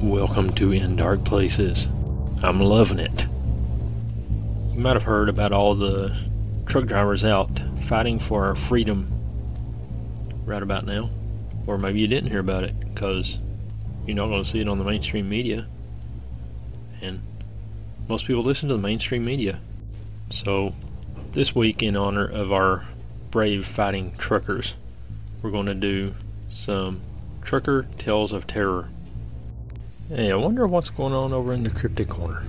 Welcome to In Dark Places. I'm loving it. You might have heard about all the truck drivers out fighting for our freedom right about now. Or maybe you didn't hear about it because you're not going to see it on the mainstream media. And most people listen to the mainstream media. So this week, in honor of our brave fighting truckers, we're going to do some Trucker Tales of Terror. Hey, I wonder what's going on over in the Cryptid Corner.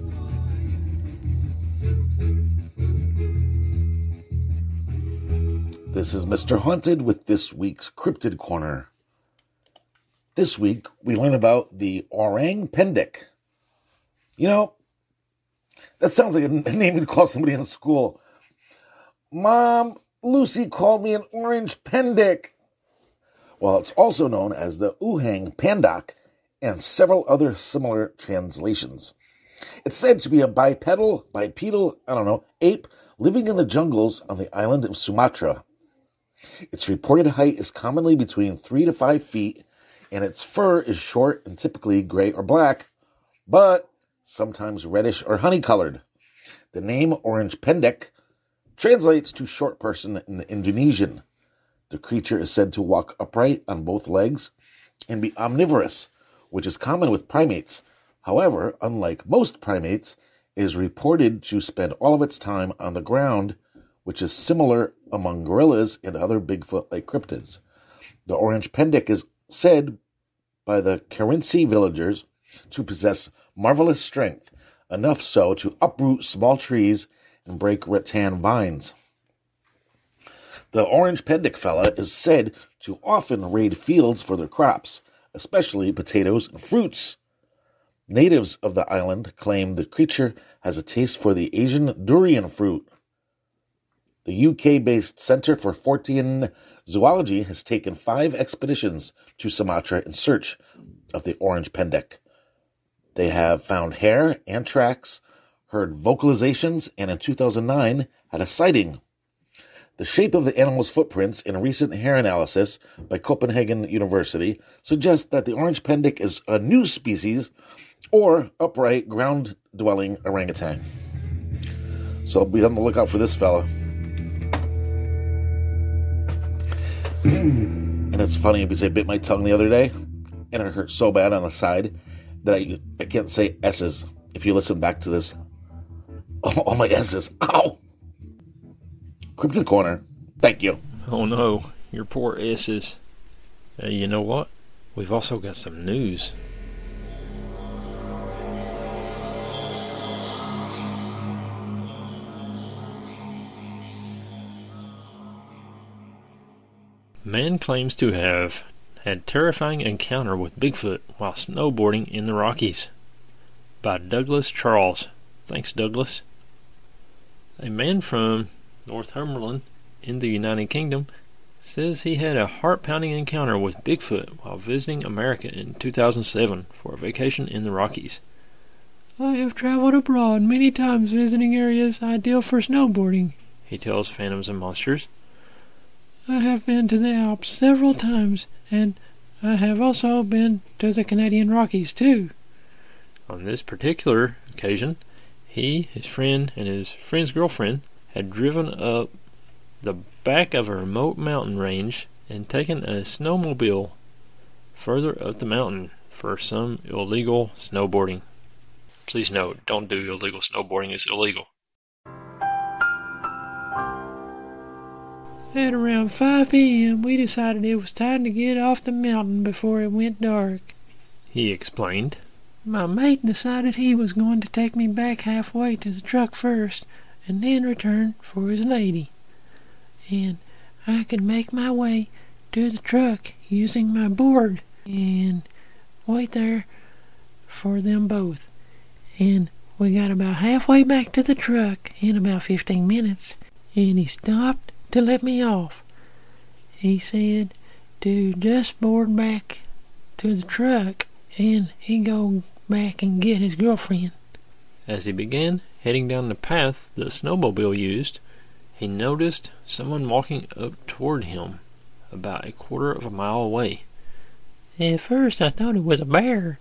This is Mr. Haunted with this week's Cryptid Corner. This week, we learn about the Orang Pendek. You know, that sounds like a name you'd call somebody in school. Mom, Lucy called me an orange pendek. Well, it's also known as the Uhang Pandak and several other similar translations. It's said to be a bipedal, ape living in the jungles on the island of Sumatra. Its reported height is commonly between 3 to 5 feet, and its fur is short and typically gray or black, but sometimes reddish or honey-colored. The name Orange Pendek translates to short person in Indonesian. The creature is said to walk upright on both legs and be omnivorous, which is common with primates. However, unlike most primates, it is reported to spend all of its time on the ground, which is similar among gorillas and other Bigfoot-like cryptids. The Orange Pendek is said by the Kerinci villagers to possess marvelous strength, enough so to uproot small trees and break rattan vines. The Orange Pendek fella is said to often raid fields for their crops, especially potatoes and fruits. Natives of the island claim the creature has a taste for the Asian durian fruit. The UK-based Centre for Fortean Zoology has taken 5 expeditions to Sumatra in search of the Orange Pendek. They have found hair and tracks, heard vocalizations, and in 2009 had a sighting. The shape of the animal's footprints in a recent hair analysis by Copenhagen University suggests that the Orange Pendek is a new species or upright ground-dwelling orangutan. So be on the lookout for this fella. And it's funny because I bit my tongue the other day and it hurt so bad on the side that I can't say S's. If you listen back to this, all my S's. Ow! Cryptid Corner. Thank you. Oh no, your poor S's. You know what? We've also got some news. Man claims to have had terrifying encounter with Bigfoot while snowboarding in the Rockies. By Douglas Charles. Thanks, Douglas. A man from Northumberland in the United Kingdom says he had a heart-pounding encounter with Bigfoot while visiting America in 2007 for a vacation in the Rockies. I have traveled abroad many times visiting areas ideal for snowboarding, he tells Phantoms and Monsters. I have been to the Alps several times, and I have also been to the Canadian Rockies too. On this particular occasion, he, his friend, and his friend's girlfriend had driven up the back of a remote mountain range and taken a snowmobile further up the mountain for some illegal snowboarding. Please note, don't do illegal snowboarding, it's illegal. At around 5 p.m., we decided it was time to get off the mountain before it went dark, he explained. My mate decided he was going to take me back halfway to the truck first and then return for his lady, and I could make my way to the truck using my board and wait there for them both. And we got about halfway back to the truck in about 15 minutes, and he stopped to let me off. He said to just board back to the truck and he'd go back and get his girlfriend. As he began heading down the path the snowmobile used, he noticed someone walking up toward him about a quarter of a mile away. At first I thought it was a bear,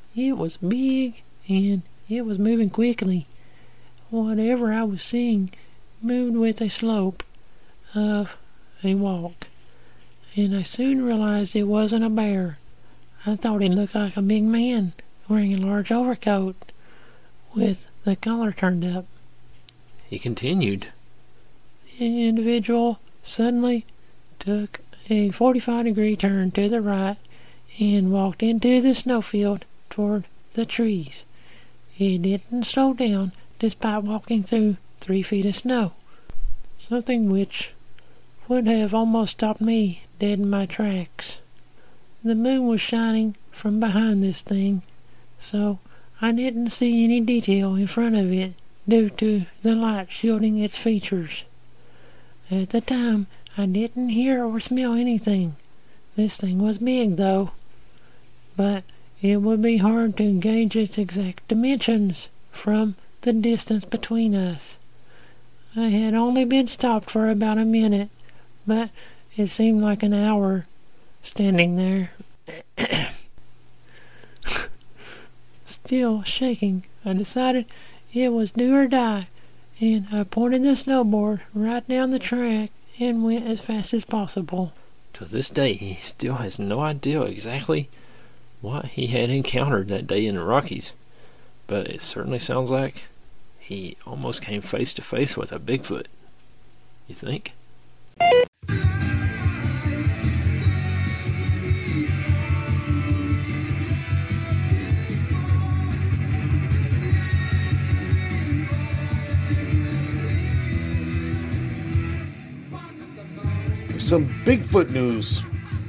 It was big, and it was moving quickly. Whatever I was seeing moved with a slope of a walk, and I soon realized it wasn't a bear. I thought it looked like a big man wearing a large overcoat with the collar turned up. He continued. The individual suddenly took a 45-degree turn to the right and walked into the snowfield toward the trees. He didn't slow down despite walking through 3 feet of snow, something which would have almost stopped me dead in my tracks. The moon was shining from behind this thing, so I didn't see any detail in front of it due to the light shielding its features. At the time, I didn't hear or smell anything. This thing was big, though, but it would be hard to gauge its exact dimensions from the distance between us. I had only been stopped for about a minute, but it seemed like an hour standing there. Still shaking, I decided it was do or die, and I pointed the snowboard right down the track and went as fast as possible. To this day, he still has no idea exactly what he had encountered that day in the Rockies, but it certainly sounds like he almost came face to face with a Bigfoot. You think? Some Bigfoot news.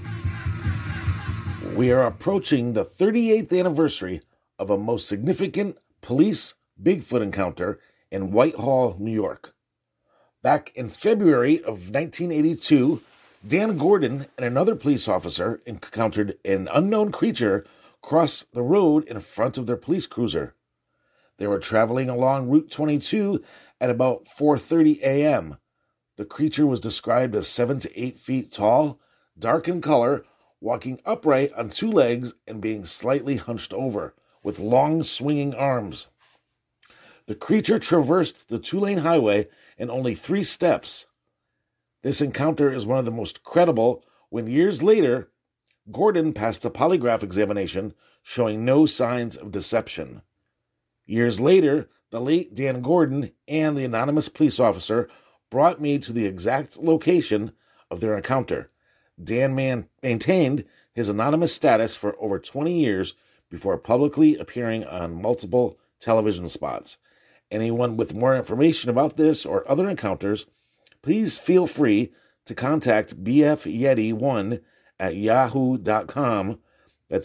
We are approaching the 38th anniversary of a most significant police Bigfoot encounter in Whitehall, New York. Back in February of 1982, Dan Gordon and another police officer encountered an unknown creature cross the road in front of their police cruiser. They were traveling along Route 22 at about 4:30 a.m. The creature was described as 7 to 8 feet tall, dark in color, walking upright on 2 legs and being slightly hunched over, with long swinging arms. The creature traversed the 2-lane highway in only 3 steps. This encounter is one of the most credible when years later, Gordon passed a polygraph examination showing no signs of deception. Years later, the late Dan Gordon and the anonymous police officer brought me to the exact location of their encounter. Dan maintained his anonymous status for over 20 years before publicly appearing on multiple television spots. Anyone with more information about this or other encounters, please feel free to contact bfyeti1 at yahoo.com. That's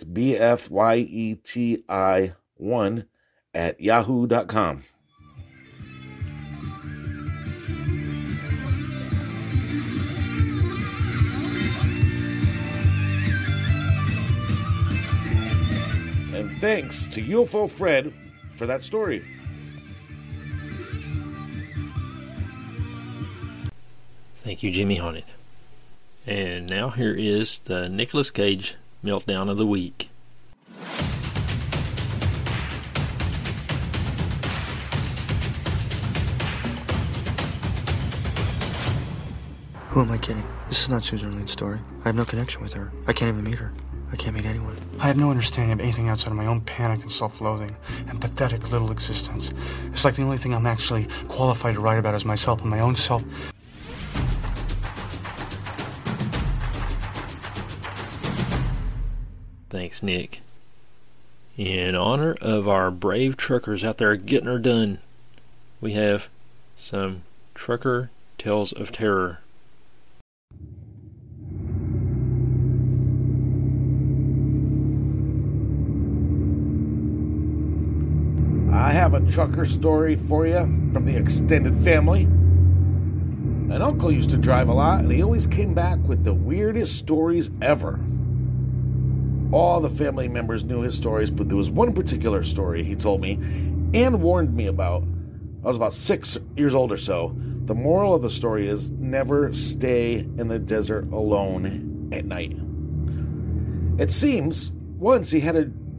bfyeti1 at yahoo.com. And thanks to UFO Fred for that story. Thank you, Jimmy Haunted. And now here is the Nicolas Cage meltdown of the week. Who am I kidding? This is not Susan Orlean's story. I have no connection with her. I can't even meet her. I can't meet anyone. I have no understanding of anything outside of my own panic and self-loathing and pathetic little existence. It's like the only thing I'm actually qualified to write about is myself and my own self. Thanks, Nick. In honor of our brave truckers out there getting her done, we have some trucker tales of terror. I have a trucker story for you from the extended family. An uncle used to drive a lot, and he always came back with the weirdest stories ever. All the family members knew his stories, but there was one particular story he told me and warned me about. I was about 6 years old or so. The moral of the story is never stay in the desert alone at night. It seems once he had a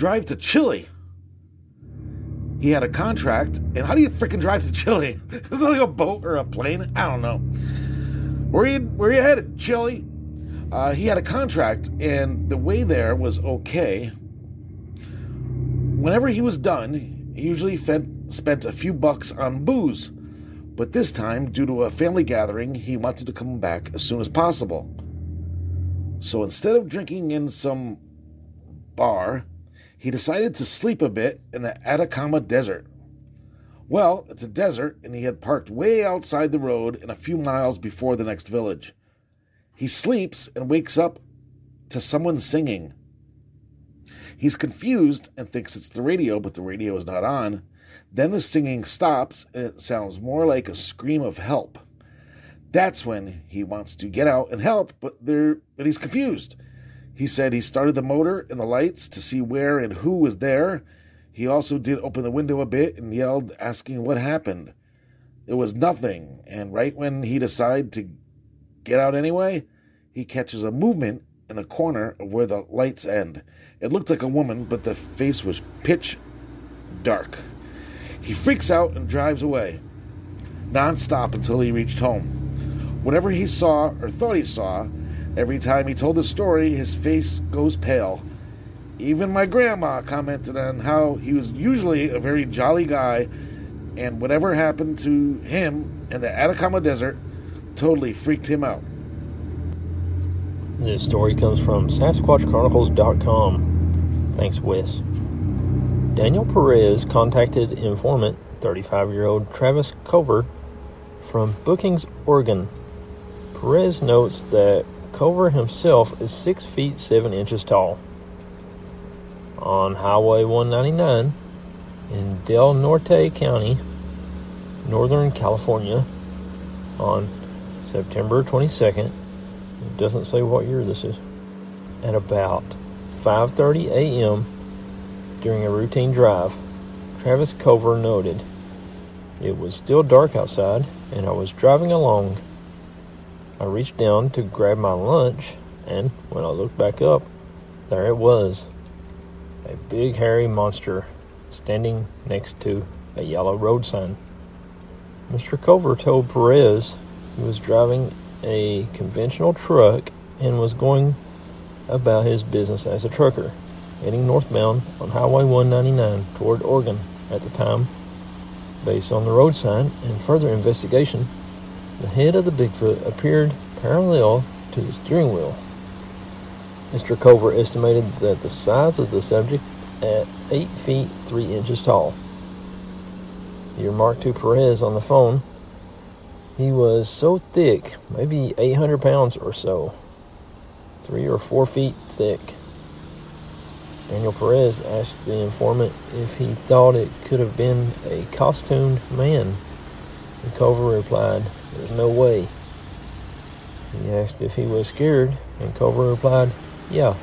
drive to Chile. He had a contract, and how do you freaking drive to Chile? Isn't it like a boat or a plane? I don't know. Where you headed? Chile? He had a contract, and the way there was okay. Whenever he was done, he usually spent a few bucks on booze. But this time, due to a family gathering, he wanted to come back as soon as possible. So instead of drinking in some bar, he decided to sleep a bit in the Atacama Desert. Well, it's a desert, and he had parked way outside the road and a few miles before the next village. He sleeps and wakes up to someone singing. He's confused and thinks it's the radio, but the radio is not on. Then the singing stops, and it sounds more like a scream of help. That's when he wants to get out and help, but he's confused. He said he started the motor and the lights to see where and who was there. He also did open the window a bit and yelled, asking what happened. There was nothing, and right when he decided to get out anyway, he catches a movement in the corner of where the lights end. It looked like a woman, but the face was pitch dark. He freaks out and drives away, non-stop until he reached home. Whatever he saw or thought he saw, every time he told the story, his face goes pale. Even my grandma commented on how he was usually a very jolly guy, and whatever happened to him in the Atacama Desert totally freaked him out. This story comes from SasquatchChronicles.com. Thanks, Wes. Daniel Perez contacted informant 35-year-old Travis Cover from Brookings, Oregon. Perez notes that Cover himself is 6 feet 7 inches tall. On Highway 199 in Del Norte County, Northern California, on September 22nd, it doesn't say what year this is, at about 5:30 a.m. during a routine drive, Travis Cover noted, "It was still dark outside, and I was driving along. I reached down to grab my lunch, and when I looked back up, there it was, a big hairy monster standing next to a yellow road sign." Mr. Cover told Perez he was driving a conventional truck and was going about his business as a trucker, heading northbound on Highway 199 toward Oregon at the time. Based on the road sign and further investigation, the head of the Bigfoot appeared parallel to the steering wheel. Mr. Cover estimated that the size of the subject at 8 feet 3 inches tall. He remarked to Perez on the phone, "He was so thick, maybe 800 pounds or so, 3 or 4 feet thick." Daniel Perez asked the informant if he thought it could have been a costumed man. And Cover replied, "There's no way." He asked if he was scared, and Cover replied, "Yeah."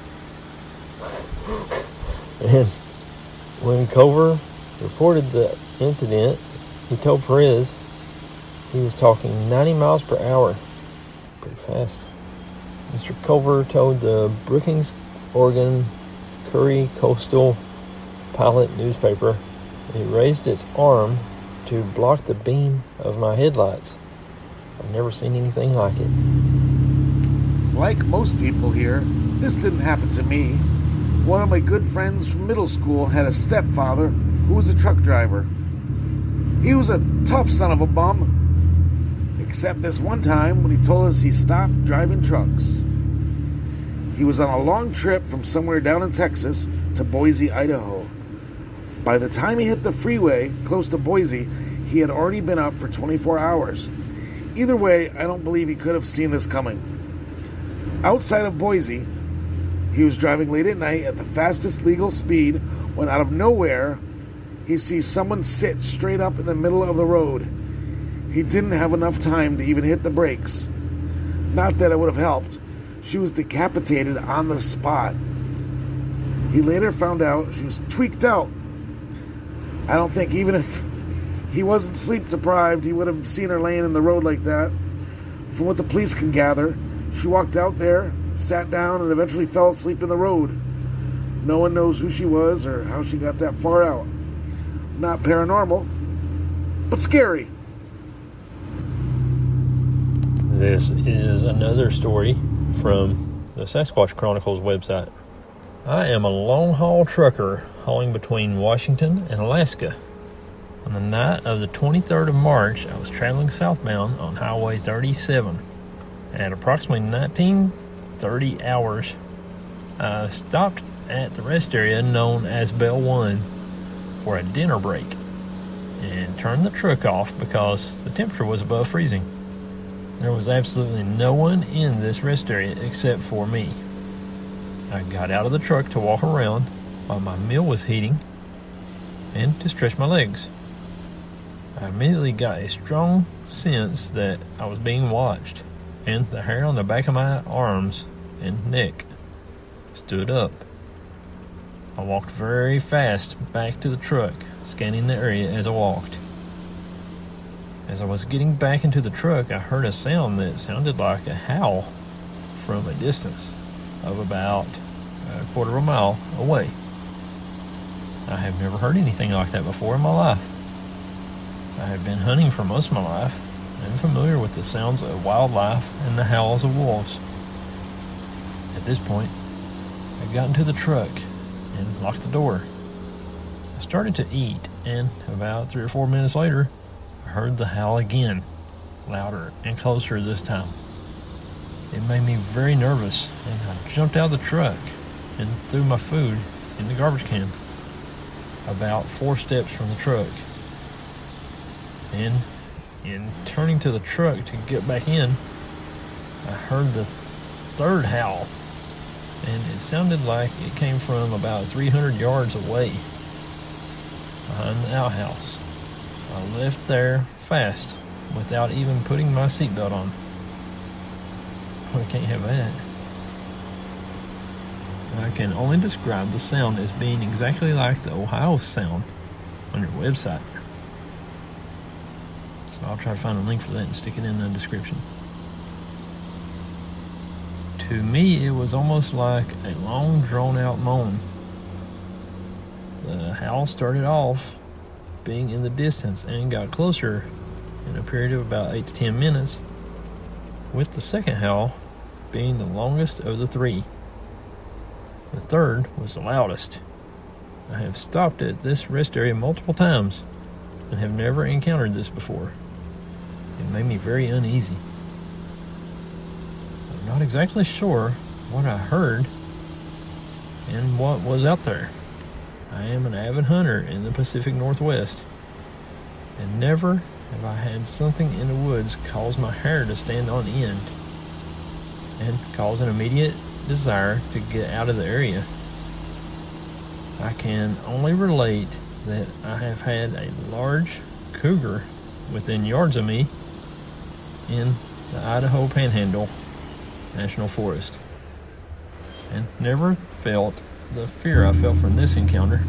And when Cover reported the incident, he told Perez he was talking 90 miles per hour. Pretty fast. Mr. Cover told the Brookings, Oregon Curry Coastal Pilot newspaper he raised its arm to block the beam of my headlights. I've never seen anything like it. Like most people here, this didn't happen to me. One of my good friends from middle school had a stepfather who was a truck driver. He was a tough son of a bum, except this one time when he told us he stopped driving trucks. He was on a long trip from somewhere down in Texas to Boise, Idaho. By the time he hit the freeway close to Boise, he had already been up for 24 hours. Either way, I don't believe he could have seen this coming. Outside of Boise, he was driving late at night at the fastest legal speed when out of nowhere, he sees someone sit straight up in the middle of the road. He didn't have enough time to even hit the brakes. Not that it would have helped. She was decapitated on the spot. He later found out she was tweaked out. I don't think even if he wasn't sleep deprived, he would have seen her laying in the road like that. From what the police can gather, she walked out there, sat down, and eventually fell asleep in the road. No one knows who she was or how she got that far out. Not paranormal, but scary. This is another story from the Sasquatch Chronicles website. I am a long-haul trucker hauling between Washington and Alaska. On the night of the 23rd of March, I was traveling southbound on Highway 37. At approximately 19:30 hours, I stopped at the rest area known as Bell 1 for a dinner break and turned the truck off because the temperature was above freezing. There was absolutely no one in this rest area except for me. I got out of the truck to walk around while my meal was heating and to stretch my legs. I immediately got a strong sense that I was being watched, and the hair on the back of my arms and neck stood up. I walked very fast back to the truck, scanning the area as I walked. As I was getting back into the truck, I heard a sound that sounded like a howl from a distance of about a quarter of a mile away. I have never heard anything like that before in my life. I have been hunting for most of my life. I'm familiar with the sounds of wildlife and the howls of wolves. At this point, I got into the truck and locked the door. I started to eat, and about 3 or 4 minutes later, I heard the howl again, louder and closer this time. It made me very nervous, and I jumped out of the truck and threw my food in the garbage can, about 4 steps from the truck. And in turning to the truck to get back in, I heard the third howl, and it sounded like it came from about 300 yards away, behind the outhouse. I left there fast, without even putting my seatbelt on. I can't have that. I can only describe the sound as being exactly like the Ohio sound on your website. So I'll try to find a link for that and stick it in the description. To me, it was almost like a long, drawn-out moan. The howl started off being in the distance and got closer in a period of about 8 to 10 minutes, with the second howl being the longest of the 3. The third was the loudest. I have stopped at this rest area multiple times and have never encountered this before. It made me very uneasy. I'm not exactly sure what I heard and what was out there. I am an avid hunter in the Pacific Northwest, and never have I had something in the woods cause my hair to stand on end and cause an immediate desire to get out of the area. I can only relate that I have had a large cougar within yards of me in the Idaho Panhandle National Forest, and never felt the fear I felt from this encounter.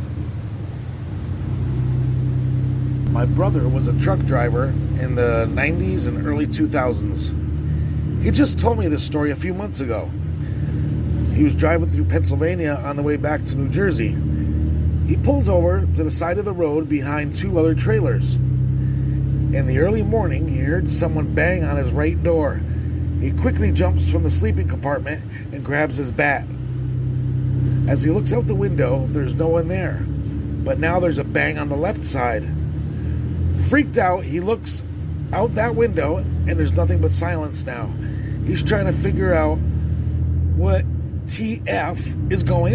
My brother was a truck driver in the 90s and early 2000s. He just told me this story a few months ago. He was driving through Pennsylvania on the way back to New Jersey. He pulled over to the side of the road behind 2 other trailers. In the early morning, he heard someone bang on his right door. He quickly jumps from the sleeping compartment and grabs his bat. As he looks out the window, there's no one there. But now there's a bang on the left side. Freaked out, he looks out that window, and there's nothing but silence now. He's trying to figure out what TF is going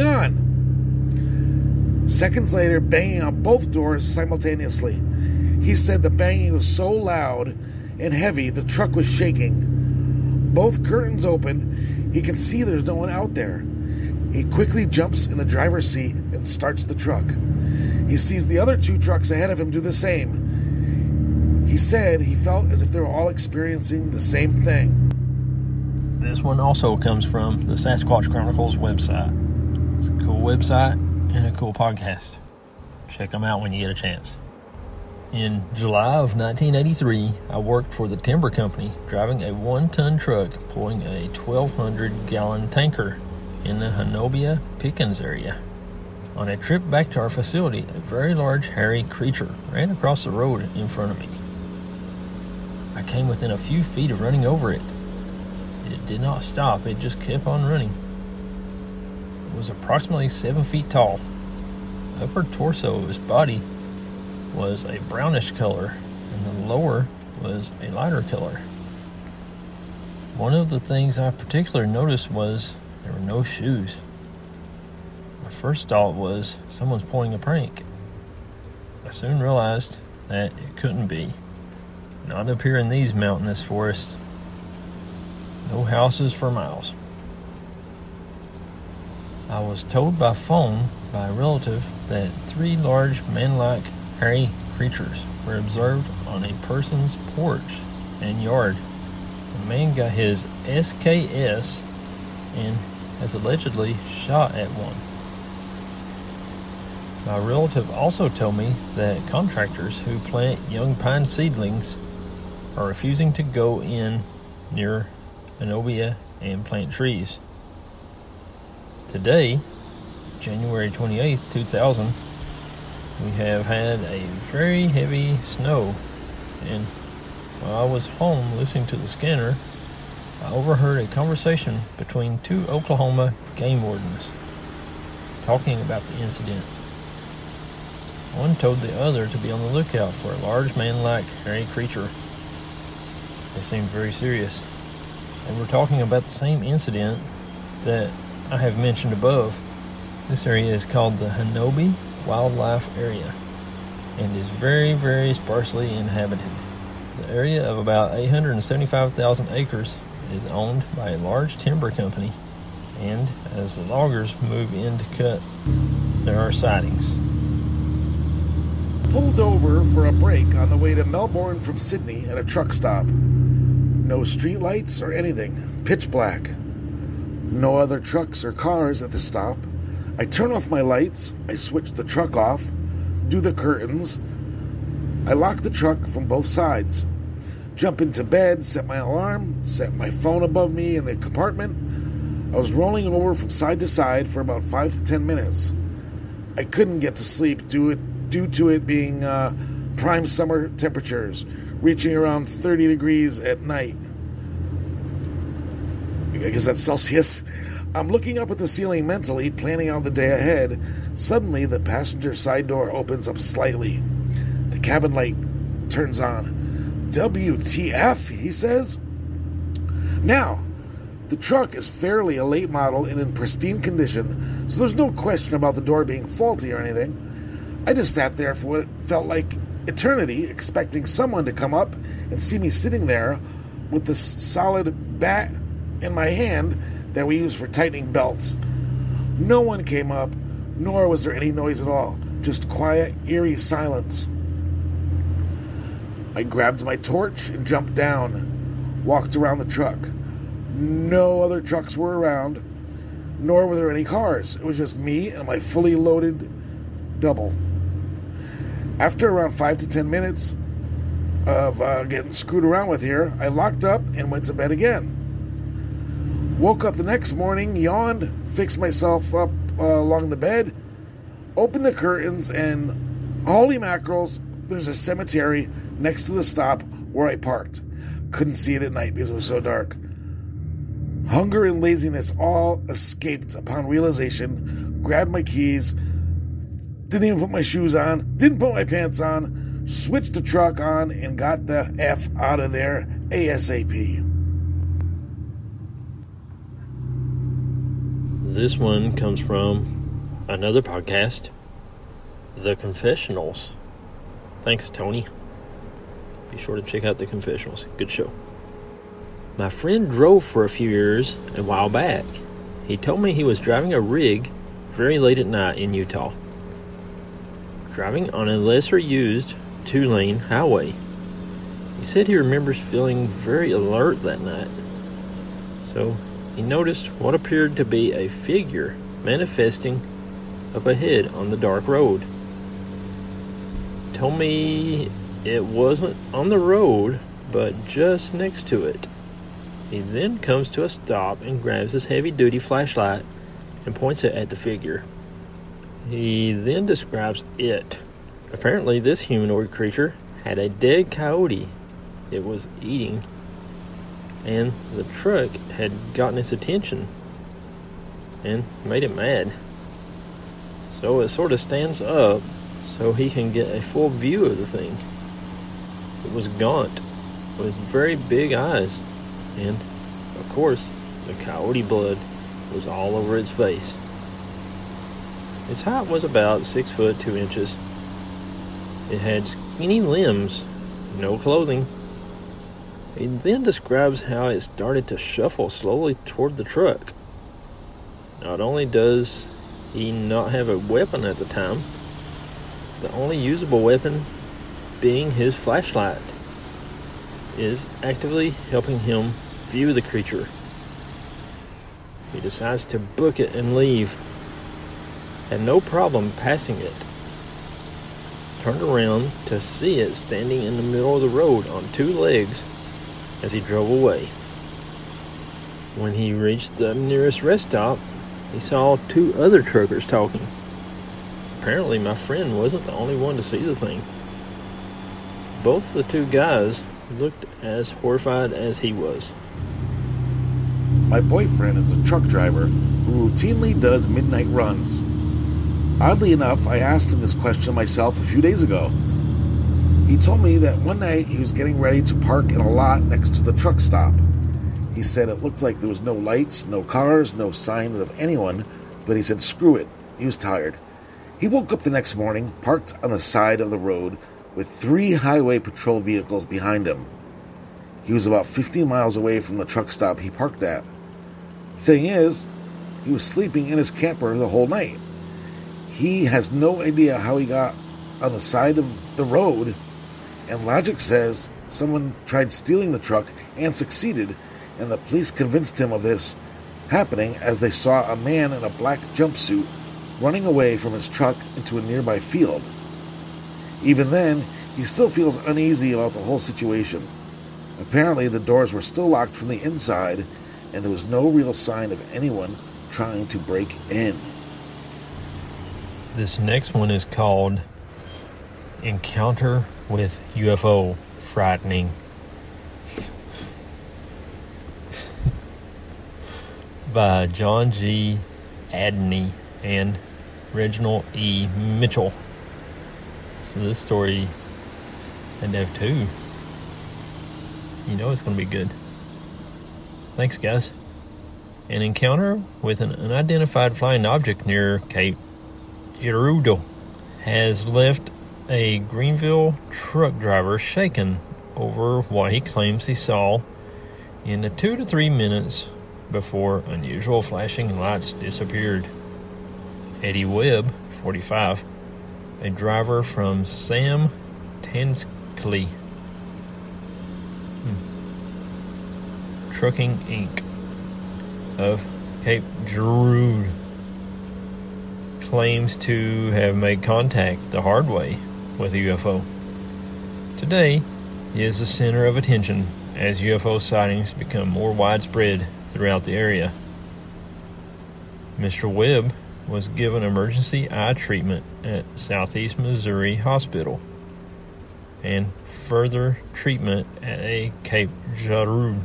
on. Seconds later, banging on both doors simultaneously. He said the banging was so loud and heavy, the truck was shaking. Both curtains open. He can see there's no one out there. He quickly jumps in the driver's seat and starts the truck. He sees the other 2 trucks ahead of him do the same. He said he felt as if they were all experiencing the same thing. This one also comes from the Sasquatch Chronicles website. It's a cool website and a cool podcast. Check them out when you get a chance. In July of 1983, I worked for the timber company, driving a 1-ton truck pulling a 1,200-gallon tanker in the Honobia, Pickens area. On a trip back to our facility, a very large, hairy creature ran across the road in front of me. I came within a few feet of running over it. It did not stop, it just kept on running. It was approximately 7 feet tall. The upper torso of its body was a brownish color, and the lower was a lighter color. One of the things I particularly noticed was there were no shoes. My first thought was someone's pulling a prank. I soon realized that it couldn't be. Not up here in these mountainous forests. No houses for miles. I was told by phone by a relative that 3 large man-like hairy creatures were observed on a person's porch and yard. The man got his SKS and has allegedly shot at one. My relative also told me that contractors who plant young pine seedlings are refusing to go in near Monobia and plant trees. Today, January 28th, 2000, we have had a very heavy snow, and while I was home listening to the scanner, I overheard a conversation between 2 Oklahoma game wardens talking about the incident. One told the other to be on the lookout for a large man-like hairy creature. They seemed very serious. They were talking about the same incident that I have mentioned above. This area is called the Hanobi Wildlife Area and is very, very sparsely inhabited. The area of about 875,000 acres is owned by a large timber company, and as the loggers move in to cut, there are sightings. Pulled over for a break on the way to Melbourne from Sydney at a truck stop. No street lights or anything. Pitch black. No other trucks or cars at the stop. I turn off my lights. I switch the truck off. Do the curtains. I lock the truck from both sides. Jump into bed. Set my alarm. Set my phone above me in the compartment. I was rolling over from side to side for about 5 to 10 minutes. I couldn't get to sleep due to it being prime summer temperatures, reaching around 30 degrees at night. I guess that's Celsius. I'm looking up at the ceiling mentally, planning out the day ahead. Suddenly, the passenger side door opens up slightly. The cabin light turns on. WTF, he says. Now, the truck is fairly a late model and in pristine condition, so there's no question about the door being faulty or anything. I just sat there for what felt like eternity, expecting someone to come up and see me sitting there with the solid bat in my hand that we use for tightening belts. No one came up, nor was there any noise at all, just quiet, eerie silence. I grabbed my torch and jumped down, walked around the truck. No other trucks were around, nor were there any cars. It was just me and my fully loaded double. After around 5 to 10 minutes of getting screwed around with here, I locked up and went to bed again. Woke up the next morning, yawned, fixed myself up along the bed, opened the curtains, and holy mackerels, there's a cemetery next to the stop where I parked. Couldn't see it at night because it was so dark. Hunger and laziness all escaped upon realization. Grabbed my keys, didn't even put my shoes on, didn't put my pants on, switched the truck on, and got the F out of there ASAP. This one comes from another podcast, The Confessionals. Thanks, Tony. Be sure to check out The Confessionals. Good show. My friend drove for a few years a while back. He told me he was driving a rig very late at night in Utah, driving on a lesser used 2-lane highway. He said he remembers feeling very alert that night. So he noticed what appeared to be a figure manifesting up ahead on the dark road. Told me it wasn't on the road, but just next to it. He then comes to a stop and grabs his heavy-duty flashlight and points it at the figure. He then describes it. Apparently, this humanoid creature had a dead coyote it was eating, and the truck had gotten its attention and made it mad. So it sort of stands up so he can get a full view of the thing. It was gaunt, with very big eyes, and, of course, the coyote blood was all over its face. Its height was about 6 foot 2 inches. It had skinny limbs, no clothing. He then describes how it started to shuffle slowly toward the truck. Not only does he not have a weapon at the time, the only usable weapon being his flashlight is actively helping him view the creature. He decides to book it and leave. Had no problem passing it. Turned around to see it standing in the middle of the road on 2 legs as he drove away. When he reached the nearest rest stop, he saw 2 other truckers talking. Apparently my friend wasn't the only one to see the thing. Both the 2 guys looked as horrified as he was. My boyfriend is a truck driver who routinely does midnight runs. Oddly enough, I asked him this question myself a few days ago. He told me that one night he was getting ready to park in a lot next to the truck stop. He said it looked like there was no lights, no cars, no signs of anyone, but he said screw it, he was tired. He woke up the next morning, parked on the side of the road, with 3 highway patrol vehicles behind him. He was about 15 miles away from the truck stop he parked at. Thing is, he was sleeping in his camper the whole night. He has no idea how he got on the side of the road, and logic says someone tried stealing the truck and succeeded, and the police convinced him of this happening as they saw a man in a black jumpsuit running away from his truck into a nearby field. Even then, he still feels uneasy about the whole situation. Apparently, the doors were still locked from the inside, and there was no real sign of anyone trying to break in. This next one is called Encounter with UFO Frightening. By John G. Adney and Reginald E. Mitchell. So this story had to have 2. You know it's going to be good. Thanks, guys. An encounter with an unidentified flying object near Cape Girardeau has left a Greenville truck driver shaken over what he claims he saw in the 2 to 3 minutes before unusual flashing lights disappeared. Eddie Webb, 45, a driver from Sam Tansley Trucking Inc. of Cape Girardeau, claims to have made contact the hard way with a UFO. Today, he is the center of attention as UFO sightings become more widespread throughout the area. Mr. Webb was given emergency eye treatment at Southeast Missouri Hospital and further treatment at a Cape Girardeau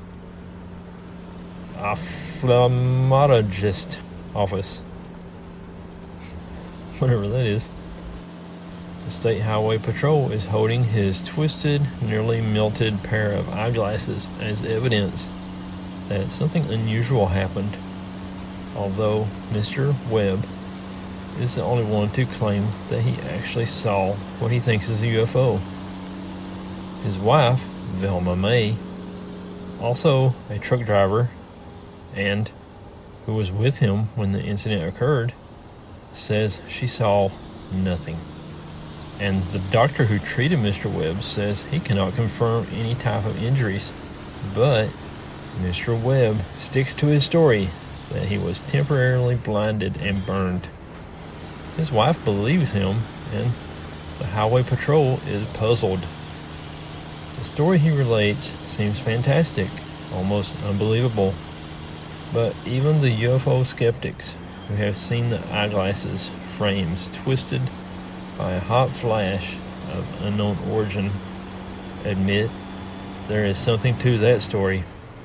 ophthalmologist office. Whatever that is. The State Highway Patrol is holding his twisted, nearly melted pair of eyeglasses as evidence that something unusual happened, although Mr. Webb is the only one to claim that he actually saw what he thinks is a UFO. His wife, Velma May, also a truck driver and who was with him when the incident occurred, says she saw nothing. And the doctor who treated Mr. Webb says he cannot confirm any type of injuries, but Mr. Webb sticks to his story that he was temporarily blinded and burned. His wife believes him, and the Highway Patrol is puzzled. The story he relates seems fantastic, almost unbelievable, but even the UFO skeptics who have seen the eyeglasses frames twisted by a hot flash of unknown origin. Admit, there is something to that story.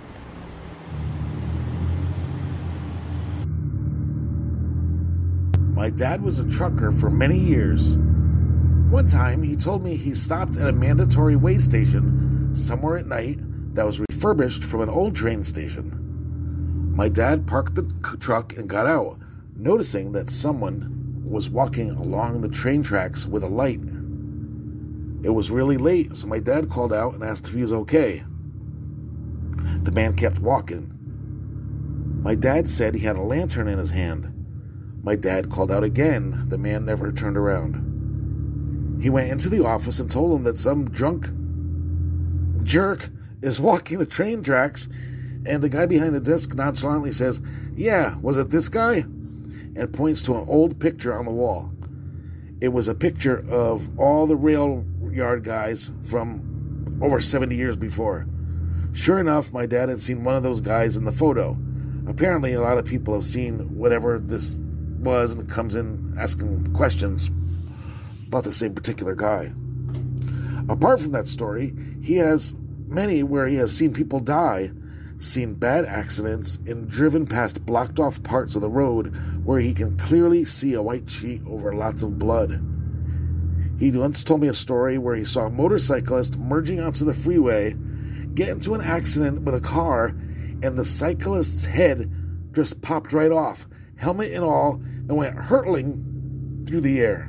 My dad was a trucker for many years. One time, he told me he stopped at a mandatory way station somewhere at night that was refurbished from an old train station. My dad parked the truck and got out, noticing that someone was walking along the train tracks with a light. It was really late, so my dad called out and asked if he was okay. The man kept walking. My dad said he had a lantern in his hand. My dad called out again. The man never turned around. He went into the office and told him that some drunk jerk is walking the train tracks, and the guy behind the desk nonchalantly says, "Yeah, was it this guy?" and points to an old picture on the wall. It was a picture of all the rail yard guys from over 70 years before. Sure enough, my dad had seen one of those guys in the photo. Apparently, a lot of people have seen whatever this was and comes in asking questions about the same particular guy. Apart from that story, he has many where he has seen people die, seen bad accidents, and driven past blocked off parts of the road where he can clearly see a white sheet over lots of blood. He once told me a story where he saw a motorcyclist merging onto the freeway, get into an accident with a car, and the cyclist's head just popped right off, helmet and all, and went hurtling through the air.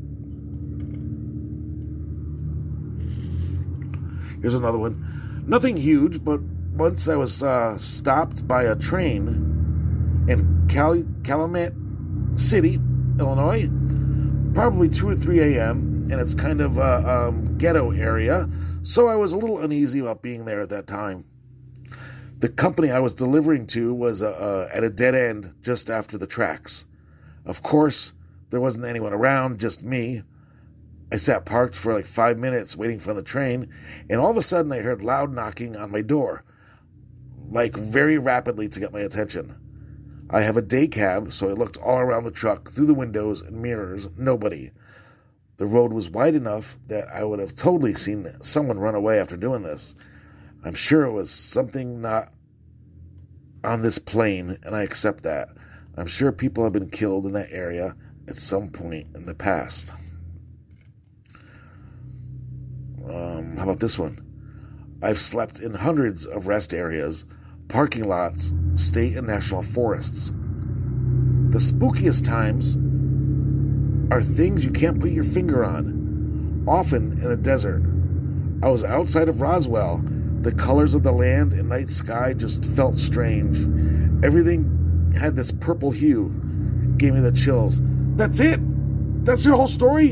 Here's another one. Nothing huge, but once I was stopped by a train in Calumet City, Illinois, probably 2 or 3 a.m., and it's kind of a ghetto area, so I was a little uneasy about being there at that time. The company I was delivering to was at a dead end just after the tracks. Of course, there wasn't anyone around, just me. I sat parked for like 5 minutes waiting for the train, and all of a sudden I heard loud knocking on my door, like very rapidly to get my attention. I have a day cab, so I looked all around the truck, through the windows and mirrors, nobody. The road was wide enough that I would have totally seen someone run away after doing this. I'm sure it was something not on this plane, and I accept that. I'm sure people have been killed in that area at some point in the past. How about this one? I've slept in hundreds of rest areas, parking lots, state and national forests. The spookiest times are things you can't put your finger on, often in the desert. I was outside of Roswell. The colors of the land and night sky just felt strange. Everything had this purple hue. Gave me the chills. That's it? That's your whole story?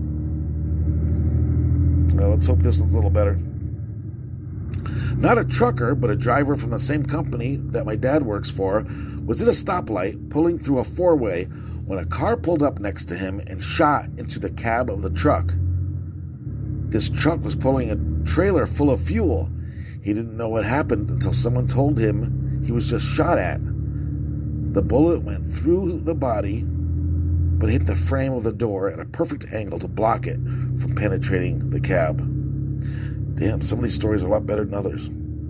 Well, let's hope this one's a little better. Not a trucker, but a driver from the same company that my dad works for was at a stoplight pulling through a four-way when a car pulled up next to him and shot into the cab of the truck. This truck was pulling a trailer full of fuel. He didn't know what happened until someone told him he was just shot at. The bullet went through the body, but hit the frame of the door at a perfect angle to block it from penetrating the cab. Damn, some of these stories are a lot better than others.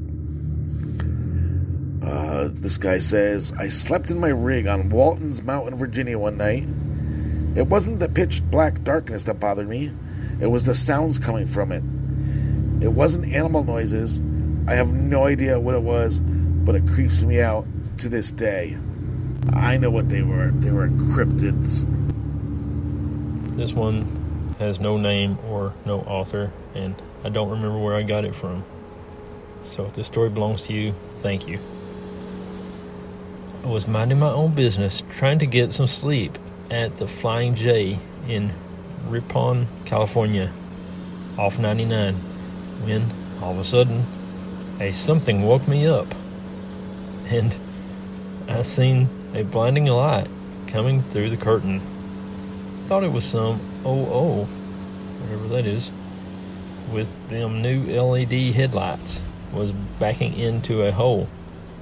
This guy says, I slept in my rig on Walton's Mountain, Virginia one night. It wasn't the pitch black darkness that bothered me. It was the sounds coming from it. It wasn't animal noises. I have no idea what it was, but it creeps me out to this day. I know what they were. They were cryptids. This one has no name or no author, and I don't remember where I got it from. So if this story belongs to you, thank you. I was minding my own business, trying to get some sleep at the Flying J in Ripon, California, off 99, when all of a sudden something woke me up, and I seen a blinding light coming through the curtain. Thought it was some OO, whatever that is, with them new LED headlights, was backing into a hole,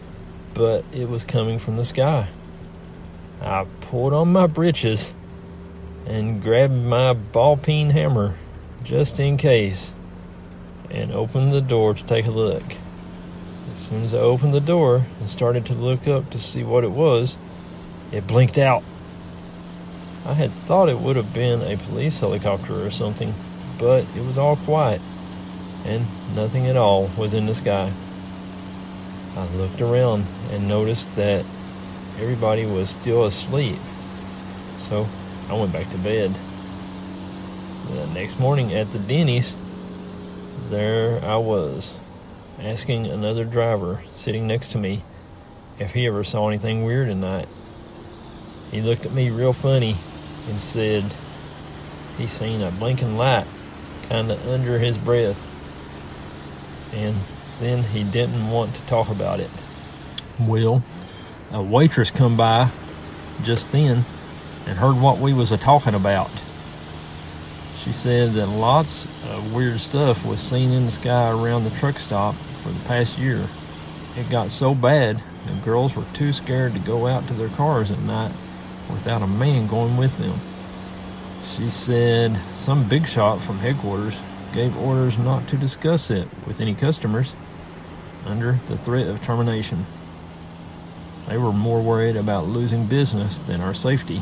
but it was coming from the sky. I pulled on my britches and grabbed my ball-peen hammer just in case and opened the door to take a look. As soon as I opened the door and started to look up to see what it was, it blinked out. I had thought it would have been a police helicopter or something, but it was all quiet, and nothing at all was in the sky. I looked around and noticed that everybody was still asleep, so I went back to bed. The next morning at the Denny's, there I was, asking another driver sitting next to me if he ever saw anything weird at night. He looked at me real funny and said he seen a blinking light kinda under his breath, and then he didn't want to talk about it. Well, a waitress come by just then and heard what we was a-talking about. She said that lots of weird stuff was seen in the sky around the truck stop for the past year. It got so bad the girls were too scared to go out to their cars at night without a man going with them. She said some big shot from headquarters gave orders not to discuss it with any customers under the threat of termination. They were more worried about losing business than our safety.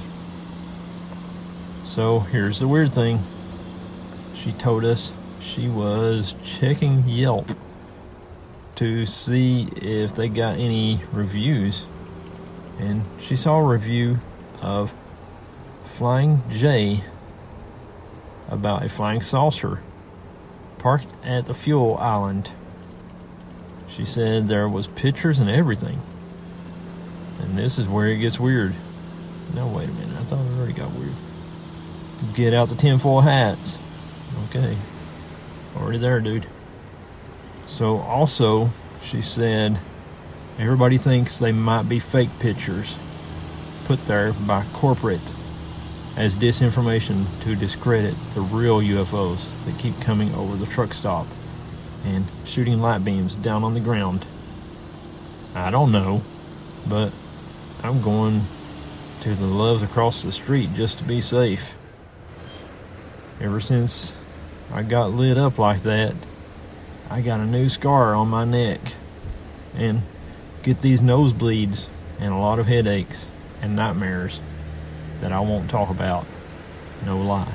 So here's the weird thing. She told us she was checking Yelp to see if they got any reviews, and she saw a review of Flying J about a flying saucer parked at the fuel island. She said there was pictures and everything. And this is where it gets weird. No, wait a minute. I thought it already got weird. Get out the tinfoil hats. Okay. Already there, dude. So also, she said, everybody thinks they might be fake pictures put there by corporate as disinformation to discredit the real UFOs that keep coming over the truck stop and shooting light beams down on the ground. I don't know, but I'm going to the Loves across the street just to be safe. Ever since I got lit up like that, I got a new scar on my neck and get these nosebleeds and a lot of headaches and nightmares that I won't talk about. No lie.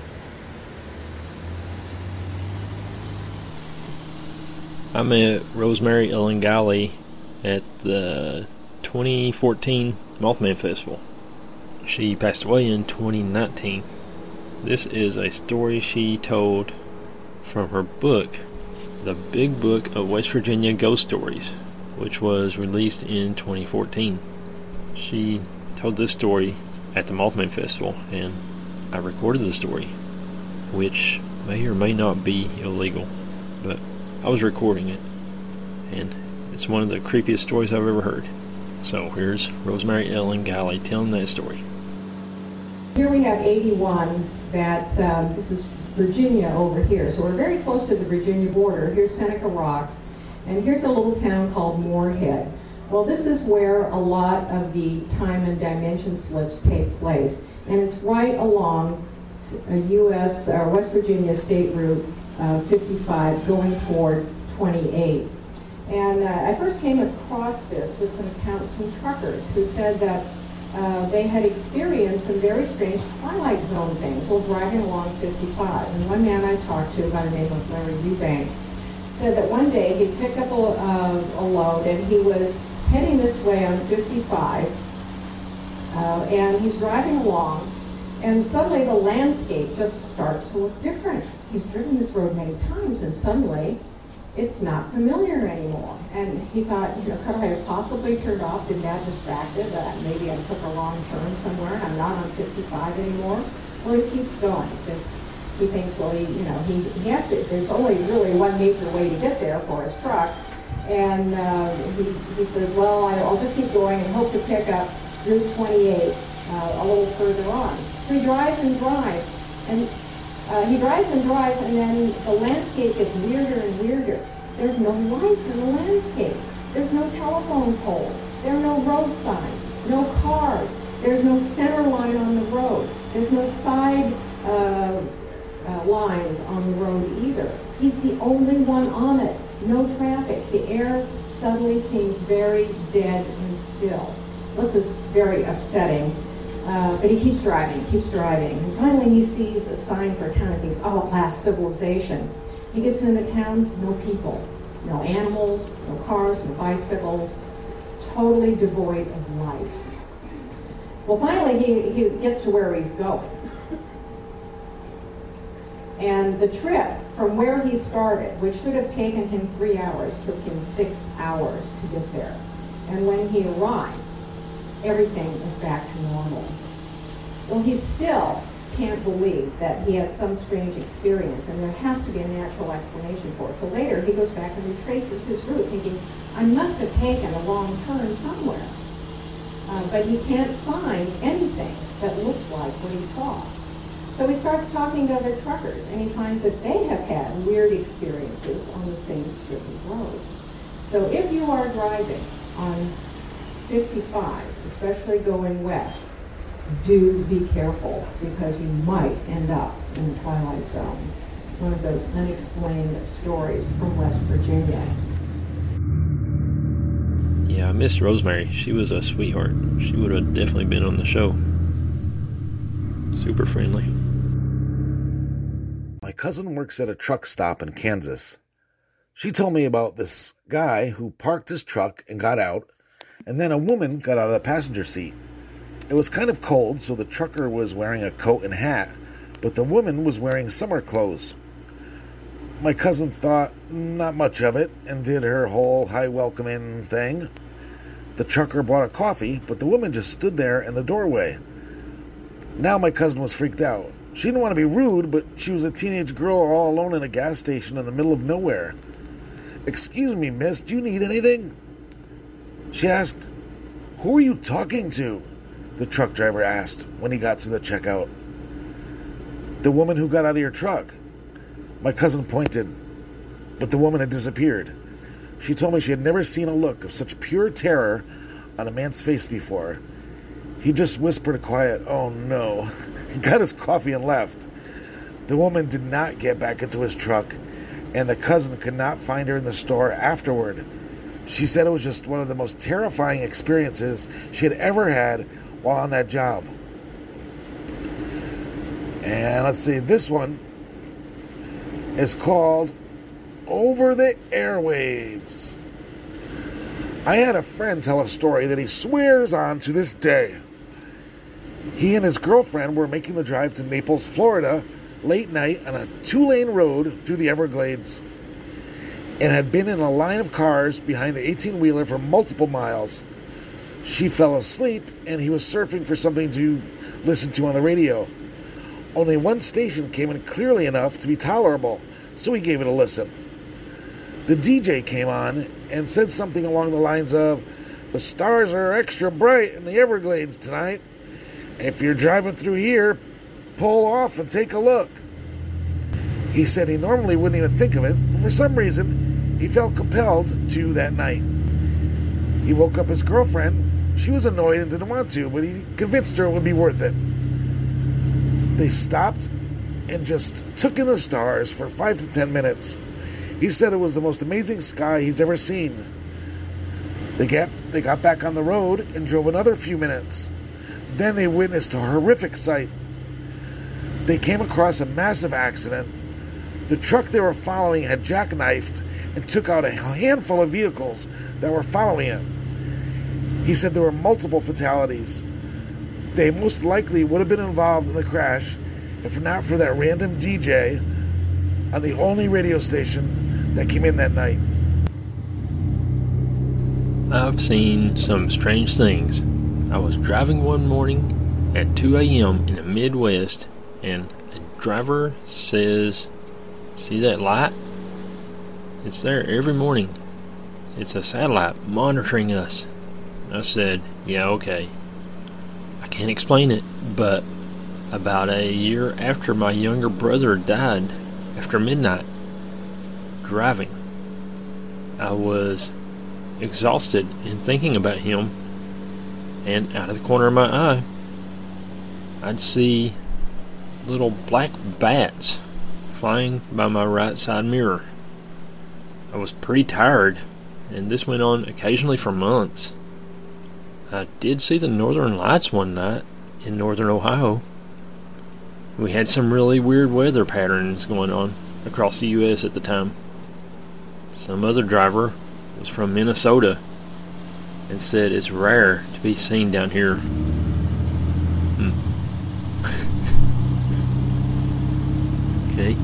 I met Rosemary Ellen Gulley at the 2014 Mothman Festival. She passed away in 2019. This is a story she told from her book, The Big Book of West Virginia Ghost Stories, which was released in 2014. She told this story at the Mothman Festival, and I recorded the story, which may or may not be illegal, but I was recording it, and it's one of the creepiest stories I've ever heard. So here's Rosemary Ellen Gulley telling that story. Here we have 81, this is Virginia over here, so we're very close to the Virginia border. Here's Seneca Rocks, and here's a little town called Moorhead. Well, this is where a lot of the time and dimension slips take place, and it's right along a U.S. West Virginia State Route 55 going toward 28. And I first came across this with some accounts from truckers who said that they had experienced some very strange Twilight Zone things while driving along 55. And one man I talked to by the name of Larry Eubank said that one day he picked up a load and he was heading this way on 55, and he's driving along, and suddenly the landscape just starts to look different. He's driven this road many times, and suddenly it's not familiar anymore. And he thought, could I have possibly turned off, been that distracted that maybe I took a wrong turn somewhere and I'm not on 55 anymore? Well, he keeps going because he thinks, well, he has to, there's only really one major way to get there for his truck. And he said, well, I'll just keep going and hope to pick up Route 28 a little further on. So he drives and drives, and and then the landscape gets weirder and weirder. There's no life in the landscape. There's no telephone poles. There are no road signs, no cars. There's no center line on the road. There's no side lines on the road either. He's the only one on it. No traffic. The air suddenly seems very dead and still. This is very upsetting. But he keeps driving. And finally he sees a sign for a town and thinks, oh, at last, civilization. He gets into the town, no people, no animals, no cars, no bicycles, totally devoid of life. Well, finally he gets to where he's going. And the trip from where he started, which should have taken him 3 hours, took him 6 hours to get there. And when he arrives, everything is back to normal. Well, he still can't believe that he had some strange experience, and there has to be a natural explanation for it. So later he goes back and retraces his route, thinking, I must have taken a wrong turn somewhere. But he can't find anything that looks like what he saw. So he starts talking to other truckers, and he finds that they have had weird experiences on the same strip of road. So if you are driving on 55, especially going west, do be careful, because you might end up in the Twilight Zone. One of those unexplained stories from West Virginia. Yeah, I missed Rosemary. She was a sweetheart. She would have definitely been on the show. Super friendly. My cousin works at a truck stop in Kansas. She told me about this guy who parked his truck and got out, and then a woman got out of the passenger seat. It was kind of cold, so the trucker was wearing a coat and hat, but the woman was wearing summer clothes. My cousin thought not much of it and did her whole hi welcome in thing. The trucker bought a coffee, but the woman just stood there in the doorway. Now my cousin was freaked out. She didn't want to be rude, but she was a teenage girl all alone in a gas station in the middle of nowhere. Excuse me, miss, do you need anything? She asked. Who are you talking to? The truck driver asked when he got to the checkout. The woman who got out of your truck. My cousin pointed, but the woman had disappeared. She told me she had never seen a look of such pure terror on a man's face before. He just whispered a quiet, oh no. He got his coffee and left. The woman did not get back into his truck, and the cousin could not find her in the store afterward. She said it was just one of the most terrifying experiences she had ever had while on that job. And let's see, this one is called Over the Airwaves. I had a friend tell a story that he swears on to this day. He and his girlfriend were making the drive to Naples, Florida, late night on a 2-lane road through the Everglades, and had been in a line of cars behind the 18-wheeler for multiple miles. She fell asleep, and he was surfing for something to listen to on the radio. Only one station came in clearly enough to be tolerable, so he gave it a listen. The DJ came on and said something along the lines of, the stars are extra bright in the Everglades tonight. If you're driving through here, pull off and take a look. He said he normally wouldn't even think of it, but for some reason, he felt compelled to that night. He woke up his girlfriend. She was annoyed and didn't want to, but he convinced her it would be worth it. They stopped and just took in the stars for 5 to 10 minutes. He said it was the most amazing sky he's ever seen. They got back on the road and drove another few minutes. Then they witnessed a horrific sight. They came across a massive accident. The truck they were following had jackknifed and took out a handful of vehicles that were following it. He said there were multiple fatalities. They most likely would have been involved in the crash if not for that random DJ on the only radio station that came in that night. I've seen some strange things. I was driving one morning at 2 a.m. in the Midwest, and a driver says, see that light? It's there every morning. It's a satellite monitoring us. I said, yeah, okay. I can't explain it, but about a year after my younger brother died, after midnight, driving, I was exhausted and thinking about him, and out of the corner of my eye, I'd see little black bats flying by my right side mirror. I was pretty tired, and this went on occasionally for months. I did see the northern lights one night in northern Ohio. We had some really weird weather patterns going on across the U.S. at the time. Some other driver was from Minnesota and said it's rare to be seen down here. Okay.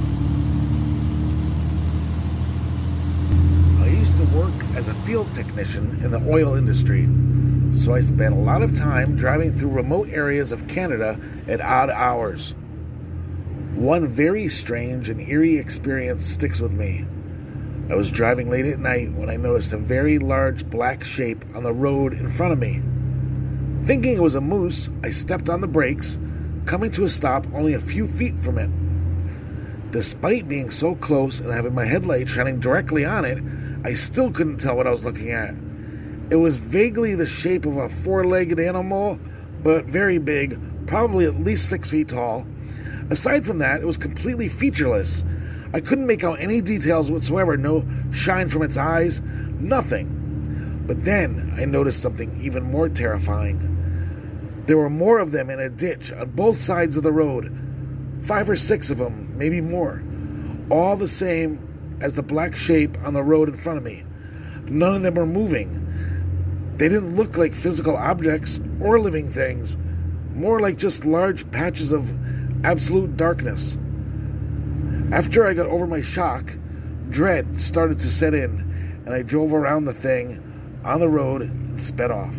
I used to work as a field technician in the oil industry, so I spent a lot of time driving through remote areas of Canada at odd hours. One very strange and eerie experience sticks with me. I was driving late at night when I noticed a very large black shape on the road in front of me. Thinking it was a moose, I stepped on the brakes, coming to a stop only a few feet from it. Despite being so close and having my headlight shining directly on it, I still couldn't tell what I was looking at. It was vaguely the shape of a four-legged animal, but very big, probably at least 6 feet tall. Aside from that, it was completely featureless. I couldn't make out any details whatsoever, no shine from its eyes, nothing. But then I noticed something even more terrifying. There were more of them in a ditch on both sides of the road. 5 or 6 of them, maybe more. All the same as the black shape on the road in front of me. None of them were moving. They didn't look like physical objects or living things. More like just large patches of absolute darkness. After I got over my shock, dread started to set in, and I drove around the thing on the road and sped off.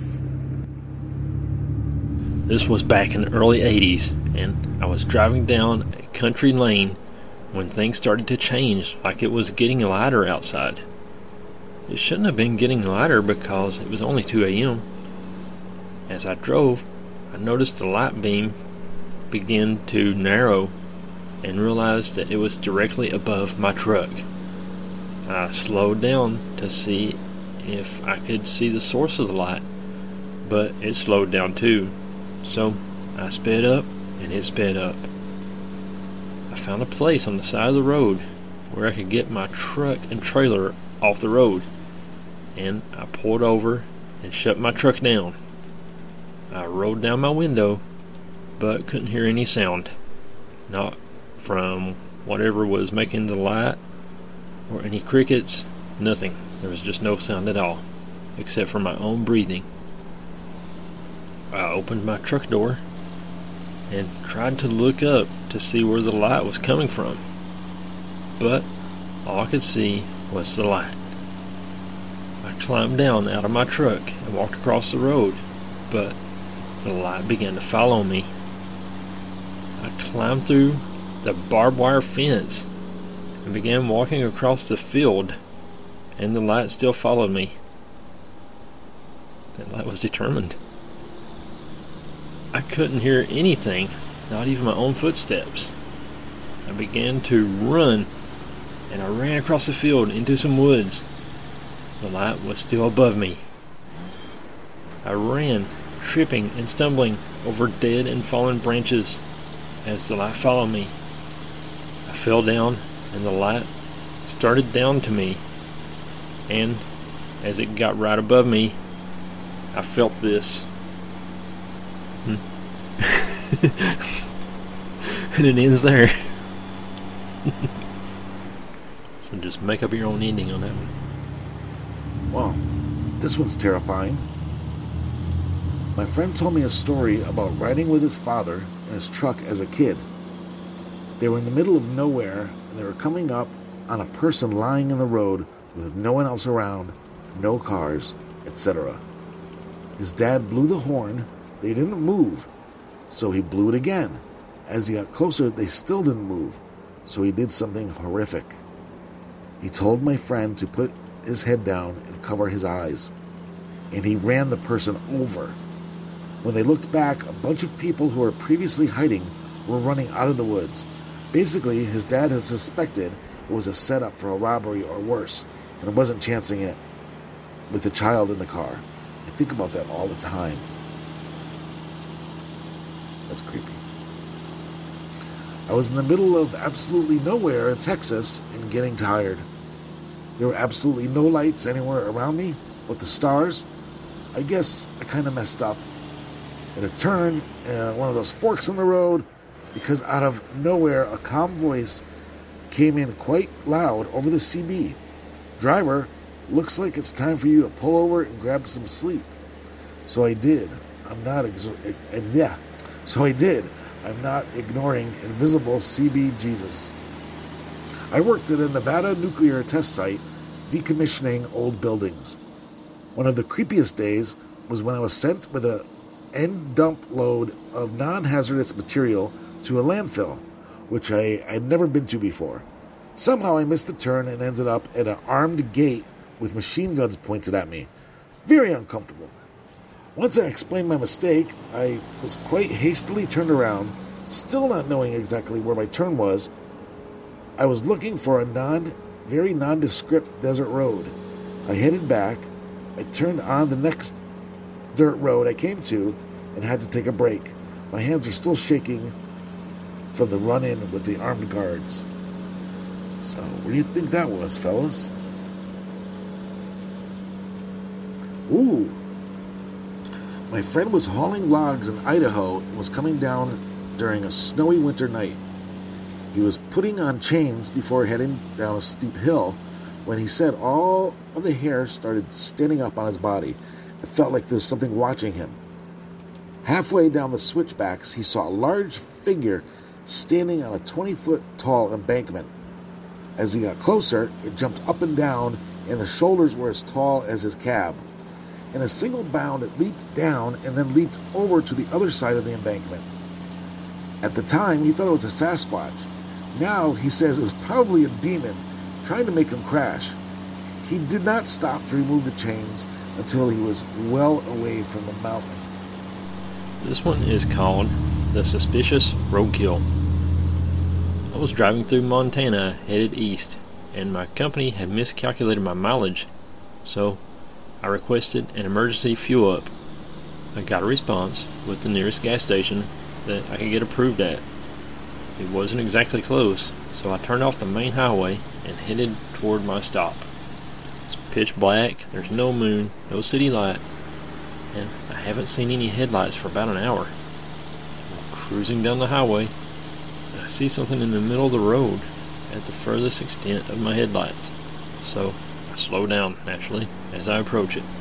This was back in the early 80s, and I was driving down a country lane when things started to change, like it was getting lighter outside. It shouldn't have been getting lighter because it was only 2 a.m. As I drove, I noticed the light beam begin to narrow and realized that it was directly above my truck. I slowed down to see if I could see the source of the light, but it slowed down too, so I sped up and it sped up. I found a place on the side of the road where I could get my truck and trailer off the road, and I pulled over and shut my truck down. I rolled down my window, but couldn't hear any sound, not from whatever was making the light or any crickets, nothing. There was just no sound at all, except for my own breathing. I opened my truck door and tried to look up to see where the light was coming from, but all I could see was the light. I climbed down out of my truck and walked across the road, but the light began to follow me. I climbed through the barbed wire fence and began walking across the field, and the light still followed me. That light was determined. I couldn't hear anything, not even my own footsteps. I began to run, and I ran across the field into some woods. The light was still above me. I ran, tripping and stumbling over dead and fallen branches as the light followed me. I fell down, and the light started down to me, and as it got right above me, I felt this. And it ends there. So just make up your own ending on that one. Well, this one's terrifying. My friend told me a story about riding with his father in his truck as a kid. They were in the middle of nowhere, and they were coming up on a person lying in the road with no one else around, no cars, etc. His dad blew the horn. They didn't move, so he blew it again. As he got closer, they still didn't move, so he did something horrific. He told my friend to put his head down and cover his eyes, and he ran the person over. When they looked back, a bunch of people who were previously hiding were running out of the woods. Basically, his dad had suspected it was a setup for a robbery or worse, and wasn't chancing it with the child in the car. I think about that all the time. That's creepy. I was in the middle of absolutely nowhere in Texas and getting tired. There were absolutely no lights anywhere around me but the stars. I guess I kind of messed up. At a turn, one of those forks in the road, because out of nowhere a calm voice came in quite loud over the CB. "Driver, looks like it's time for you to pull over and grab some sleep." So I did. I'm not ignoring invisible CB Jesus. I worked at a Nevada nuclear test site, decommissioning old buildings. One of the creepiest days was when I was sent with a end dump load of non-hazardous material to a landfill, which I had never been to before. Somehow I missed the turn and ended up at an armed gate with machine guns pointed at me. Very uncomfortable. Once I explained my mistake, I was quite hastily turned around, still not knowing exactly where my turn was. I was looking for a very nondescript desert road. I headed back. I turned on the next dirt road I came to and had to take a break. My hands are still shaking from the run-in with the armed guards. So, where do you think that was, fellas? Ooh. My friend was hauling logs in Idaho and was coming down during a snowy winter night. He was putting on chains before heading down a steep hill when he said all of the hair started standing up on his body. It felt like there was something watching him. Halfway down the switchbacks, he saw a large figure standing on a 20-foot tall embankment. As he got closer, it jumped up and down, and the shoulders were as tall as his cab. In a single bound, it leaped down and then leaped over to the other side of the embankment. At the time, he thought it was a Sasquatch. Now, he says it was probably a demon trying to make him crash. He did not stop to remove the chains until he was well away from the mountain. This one is called The Suspicious Roadkill. I was driving through Montana headed east, and my company had miscalculated my mileage, so I requested an emergency fuel up. I got a response with the nearest gas station that I could get approved at. It wasn't exactly close, so I turned off the main highway and headed toward my stop. It's pitch black, there's no moon, no city light, and I haven't seen any headlights for about an hour. I'm cruising down the highway, and I see something in the middle of the road at the furthest extent of my headlights, so I slow down, naturally, as I approach it.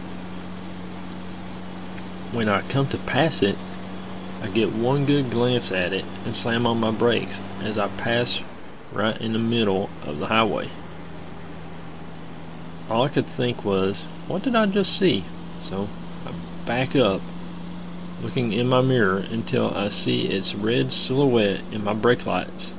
When I come to pass it, I get one good glance at it and slam on my brakes as I pass right in the middle of the highway. All I could think was, what did I just see? So I back up, looking in my mirror until I see its red silhouette in my brake lights.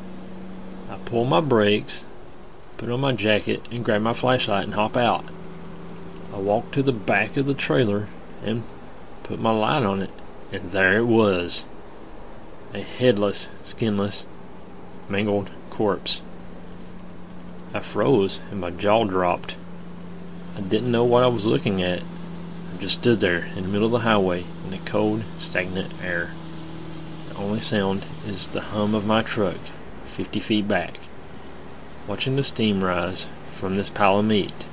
I pull my brakes, put on my jacket, and grab my flashlight and hop out. I walk to the back of the trailer and put my light on it, and there it was. A headless, skinless, mangled corpse. I froze and my jaw dropped. I didn't know what I was looking at. I just stood there in the middle of the highway in the cold, stagnant air. The only sound is the hum of my truck 50 feet back, watching the steam rise from this pile of meat.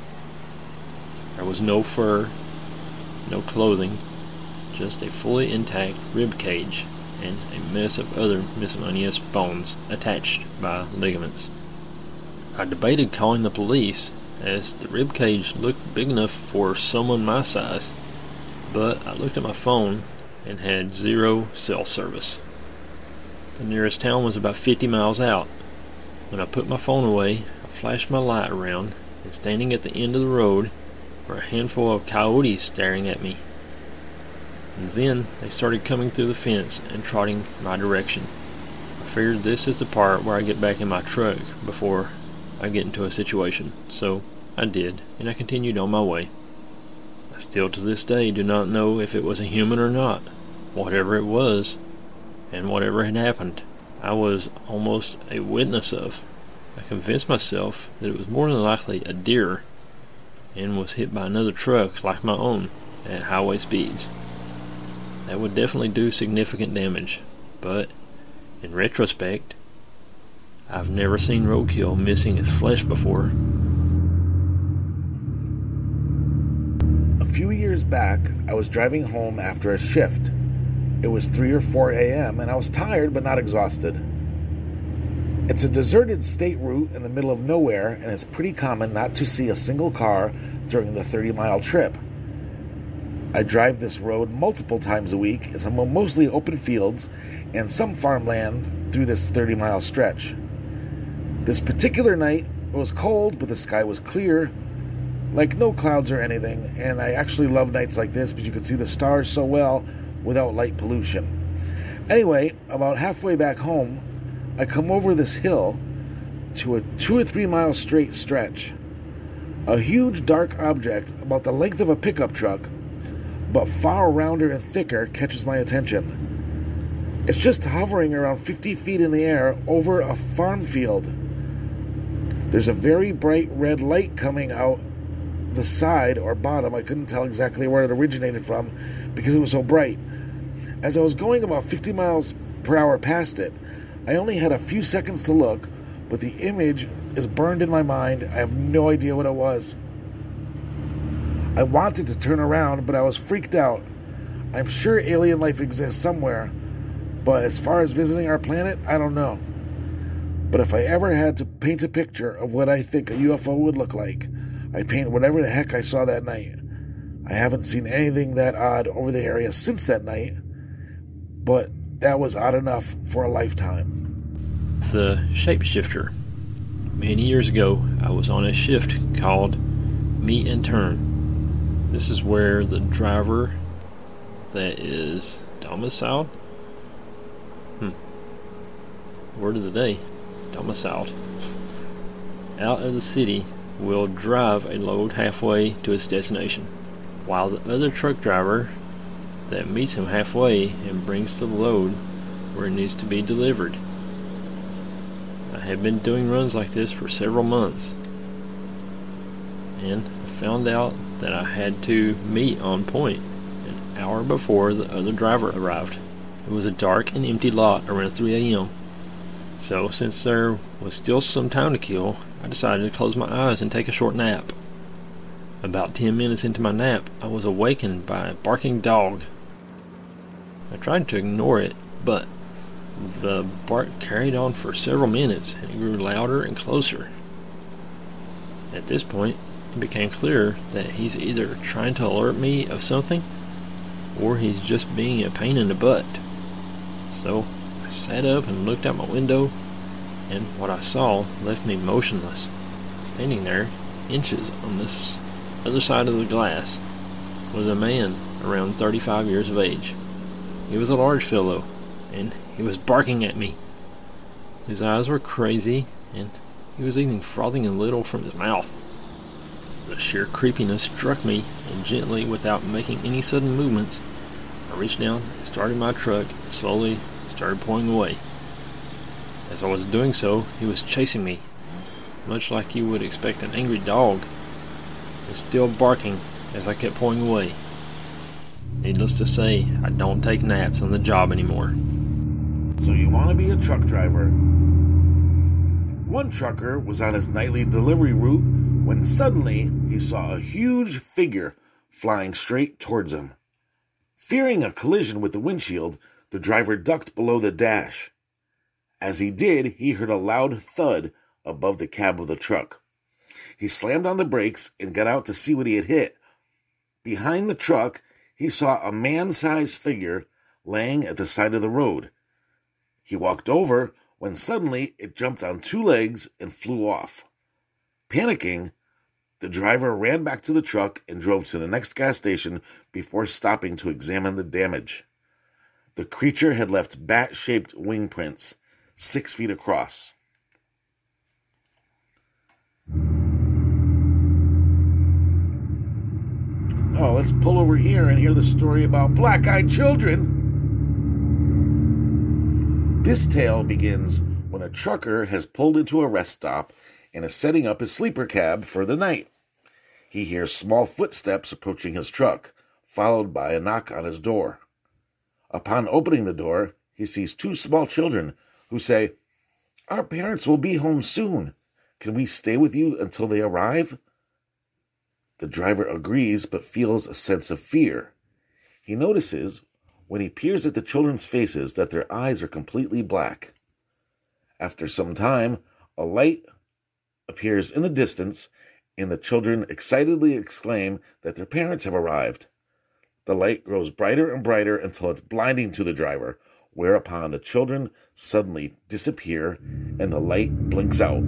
There was no fur, no clothing, just a fully intact rib cage and a mess of other miscellaneous bones attached by ligaments. I debated calling the police, as the rib cage looked big enough for someone my size, but I looked at my phone and had 0 cell service. The nearest town was about 50 miles out. When I put my phone away, I flashed my light around, and standing at the end of the road were a handful of coyotes staring at me. And then they started coming through the fence and trotting my direction. I figured this is the part where I get back in my truck before I get into a situation, so I did, and I continued on my way. I still to this day do not know if it was a human or not. Whatever it was, and whatever had happened, I was almost a witness of. I convinced myself that it was more than likely a deer, and was hit by another truck like my own at highway speeds. That would definitely do significant damage, but In retrospect, I've never seen roadkill missing its flesh before. A few years back, I was driving home after a shift. It was 3 or 4 a.m. and I was tired but not exhausted. It's a deserted state route in the middle of nowhere, and it's pretty common not to see a single car during the 30-mile trip. I drive this road multiple times a week as I'm mostly open fields and some farmland through this 30-mile stretch. This particular night, it was cold, but the sky was clear, like no clouds or anything, and I actually love nights like this because you can see the stars so well without light pollution. Anyway, about halfway back home, I come over this hill to a 2 or 3 mile straight stretch. A huge dark object about the length of a pickup truck, but far rounder and thicker, catches my attention. It's just hovering around 50 feet in the air over a farm field. There's a very bright red light coming out the side or bottom. I couldn't tell exactly where it originated from because it was so bright. As I was going about 50 miles per hour past it, I only had a few seconds to look, but the image is burned in my mind. I have no idea what it was. I wanted to turn around, but I was freaked out. I'm sure alien life exists somewhere, but as far as visiting our planet, I don't know. But if I ever had to paint a picture of what I think a UFO would look like, I'd paint whatever the heck I saw that night. I haven't seen anything that odd over the area since that night, but that was odd enough for a lifetime. The Shapeshifter. Many years ago, I was on a shift called Meet and Turn. This is where the driver that is domiciled. Word of the day. Domiciled. Out of the city will drive a load halfway to its destination, while the other truck driver that meets him halfway and brings the load where it needs to be delivered. I have been doing runs like this for several months, and I found out that I had to meet on point an hour before the other driver arrived. It was a dark and empty lot around 3 a.m. So since there was still some time to kill, I decided to close my eyes and take a short nap. About 10 minutes into my nap, I was awakened by a barking dog. I tried to ignore it, but the bark carried on for several minutes and it grew louder and closer. At this point, it became clear that he's either trying to alert me of something or he's just being a pain in the butt. So I sat up and looked out my window, and what I saw left me motionless. Standing there, inches on this other side of the glass, was a man around 35 years of age. He was a large fellow, and he was barking at me. His eyes were crazy, and he was even frothing a little from his mouth. The sheer creepiness struck me, and gently, without making any sudden movements, I reached down and started my truck and slowly started pulling away. As I was doing so, he was chasing me, much like you would expect an angry dog, and still barking as I kept pulling away. Needless to say, I don't take naps on the job anymore. So you want to be a truck driver? One trucker was on his nightly delivery route when suddenly he saw a huge figure flying straight towards him. Fearing a collision with the windshield, the driver ducked below the dash. As he did, he heard a loud thud above the cab of the truck. He slammed on the brakes and got out to see what he had hit. Behind the truck, he saw a man-sized figure laying at the side of the road. He walked over when suddenly it jumped on 2 legs and flew off. Panicking, the driver ran back to the truck and drove to the next gas station before stopping to examine the damage. The creature had left bat-shaped wing prints, 6 feet across. Oh, let's pull over here and hear the story about black-eyed children. This tale begins when a trucker has pulled into a rest stop and is setting up his sleeper cab for the night. He hears small footsteps approaching his truck, followed by a knock on his door. Upon opening the door, he sees 2 small children who say, "Our parents will be home soon. Can we stay with you until they arrive?" The driver agrees but feels a sense of fear. He notices when he peers at the children's faces that their eyes are completely black. After some time, a light appears in the distance, and the children excitedly exclaim that their parents have arrived. The light grows brighter and brighter until it's blinding to the driver, whereupon the children suddenly disappear and the light blinks out.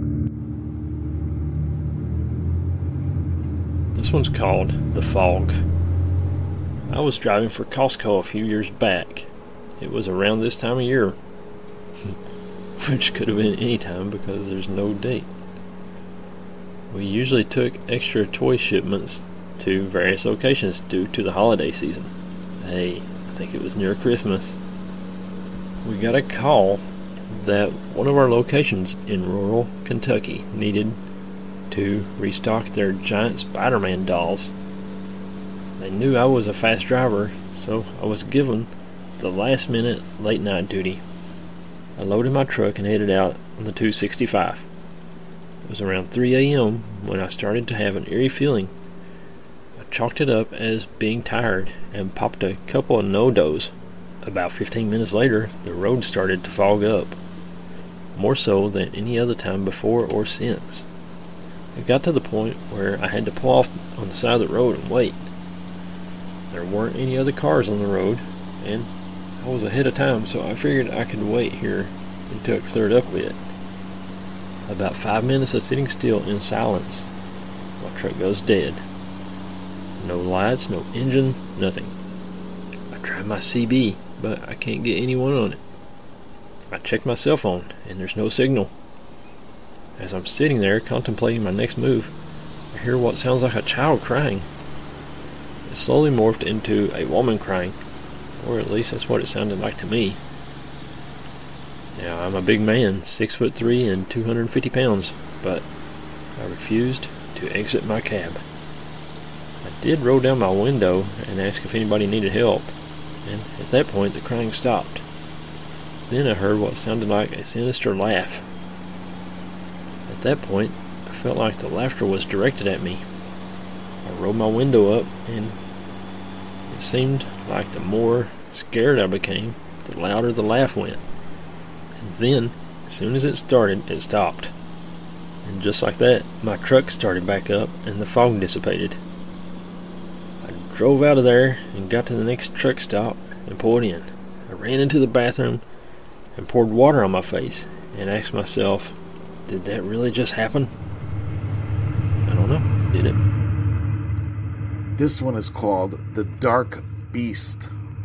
This one's called The Fog. I was driving for Costco a few years back. It was around this time of year, which could have been any time because there's no date. We usually took extra toy shipments to various locations due to the holiday season. Hey, I think it was near Christmas. We got a call that one of our locations in rural Kentucky needed to restock their giant Spider-Man dolls. They knew I was a fast driver, so I was given the last-minute late-night duty. I loaded my truck and headed out on the 265. It was around 3 a.m. when I started to have an eerie feeling. I chalked it up as being tired and popped a couple of no-dos. About 15 minutes later, the road started to fog up, more so than any other time before or since. It got to the point where I had to pull off on the side of the road and wait. There weren't any other cars on the road, and I was ahead of time, so I figured I could wait here until it cleared up a bit. About 5 minutes of sitting still in silence. My truck goes dead. No lights, no engine, nothing. I tried my CB, but I can't get anyone on it. I checked my cell phone, and there's no signal. As I'm sitting there contemplating my next move, I hear what sounds like a child crying. It slowly morphed into a woman crying, or at least that's what it sounded like to me. Now, I'm a big man, 6'3" and 250 pounds, but I refused to exit my cab. I did roll down my window and ask if anybody needed help, and at that point the crying stopped. Then I heard what sounded like a sinister laugh. At that point, I felt like the laughter was directed at me. I rolled my window up, and it seemed like the more scared I became, the louder the laugh went. And then, as soon as it started, it stopped. And just like that, my truck started back up, and the fog dissipated. I drove out of there and got to the next truck stop and pulled in. I ran into the bathroom and poured water on my face and asked myself, did that really just happen? I don't know. Did it? This one is called The Dark Beast.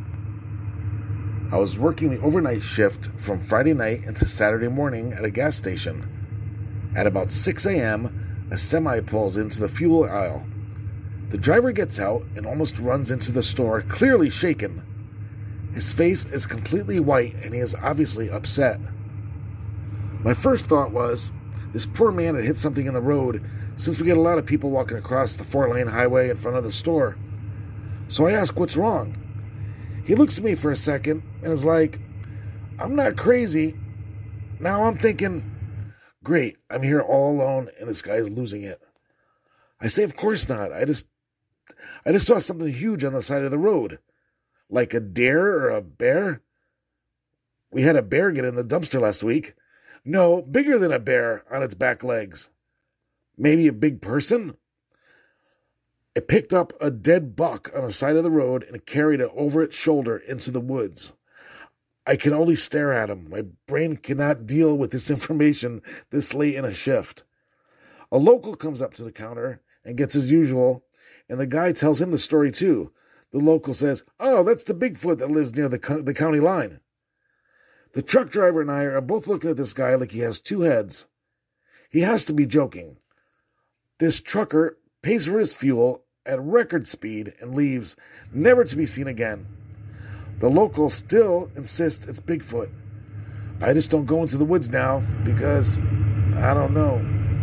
I was working the overnight shift from Friday night into Saturday morning at a gas station. At about 6 a.m., a semi pulls into the fuel aisle. The driver gets out and almost runs into the store, clearly shaken. His face is completely white and he is obviously upset. My first thought was, this poor man had hit something in the road, since we get a lot of people walking across the 4-lane highway in front of the store. So I ask, what's wrong? He looks at me for a second and is like, I'm not crazy. Now I'm thinking, great, I'm here all alone and this guy's losing it. I say, of course not. I just saw something huge on the side of the road. Like a deer or a bear? We had a bear get in the dumpster last week. No, bigger than a bear on its back legs. Maybe a big person? It picked up a dead buck on the side of the road and carried it over its shoulder into the woods. I could only stare at him. My brain cannot deal with this information this late in a shift. A local comes up to the counter and gets his usual, and the guy tells him the story too. The local says, oh, that's the Bigfoot that lives near the county line. The truck driver and I are both looking at this guy like he has two heads. He has to be joking. This trucker pays for his fuel at record speed and leaves, never to be seen again. The local still insists it's Bigfoot. I just don't go into the woods now because I don't know.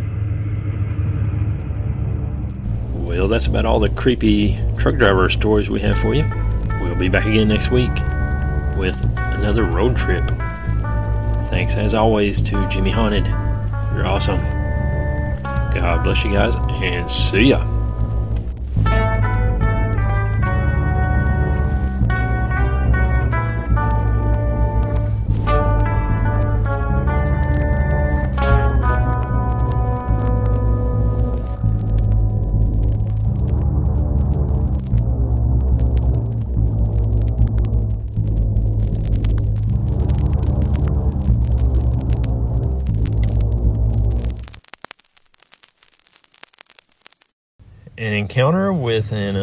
Well, that's about all the creepy truck driver stories we have for you. We'll be back again next week with another road trip. Thanks as always to Jimmy Haunted. You're awesome. God bless you guys, and see ya. An encounter with an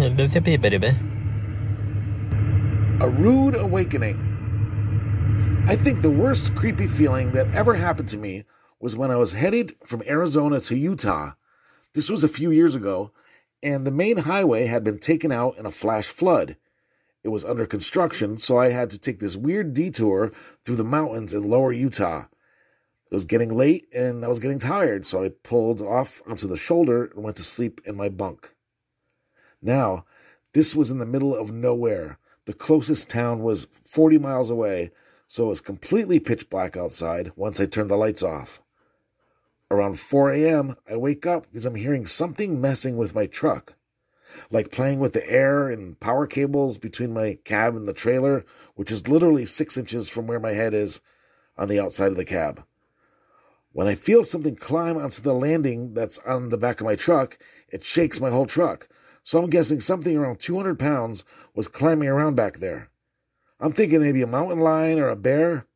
A rude awakening. I think the worst creepy feeling that ever happened to me was when I was headed from Arizona to Utah. This was a few years ago, and the main highway had been taken out in a flash flood. It was under construction, so I had to take this weird detour through the mountains in lower Utah. It was getting late, and I was getting tired, so I pulled off onto the shoulder and went to sleep in my bunk. Now, this was in the middle of nowhere. The closest town was 40 miles away, so it was completely pitch black outside once I turned the lights off. Around 4 a.m., I wake up because I'm hearing something messing with my truck, like playing with the air and power cables between my cab and the trailer, which is literally 6 inches from where my head is on the outside of the cab. When I feel something climb onto the landing that's on the back of my truck, it shakes my whole truck. So I'm guessing something around 200 pounds was climbing around back there. I'm thinking maybe a mountain lion or a bear.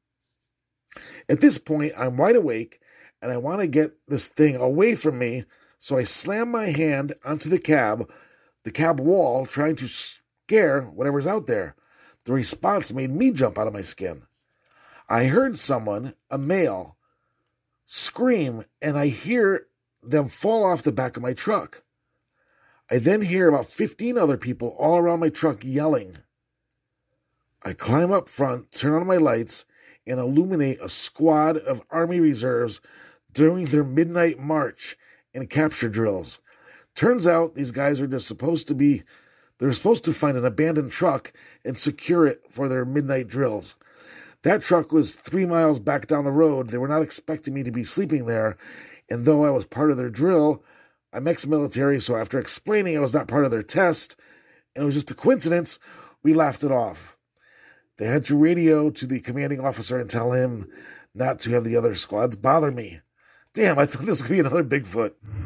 At this point, I'm wide awake, and I want to get this thing away from me, so I slam my hand onto the cab wall, trying to scare whatever's out there. The response made me jump out of my skin. I heard someone, a male, scream, and I hear them fall off the back of my truck. I then hear about 15 other people all around my truck yelling. I climb up front, turn on my lights, and illuminate a squad of Army reserves during their midnight march and capture drills. Turns out these guys are just supposed to find an abandoned truck and secure it for their midnight drills. That truck was 3 miles back down the road. They were not expecting me to be sleeping there, and though I was part of their drill, I'm ex-military, so after explaining I was not part of their test, and it was just a coincidence, we laughed it off. They had to radio to the commanding officer and tell him not to have the other squads bother me. Damn, I thought this would be another Bigfoot.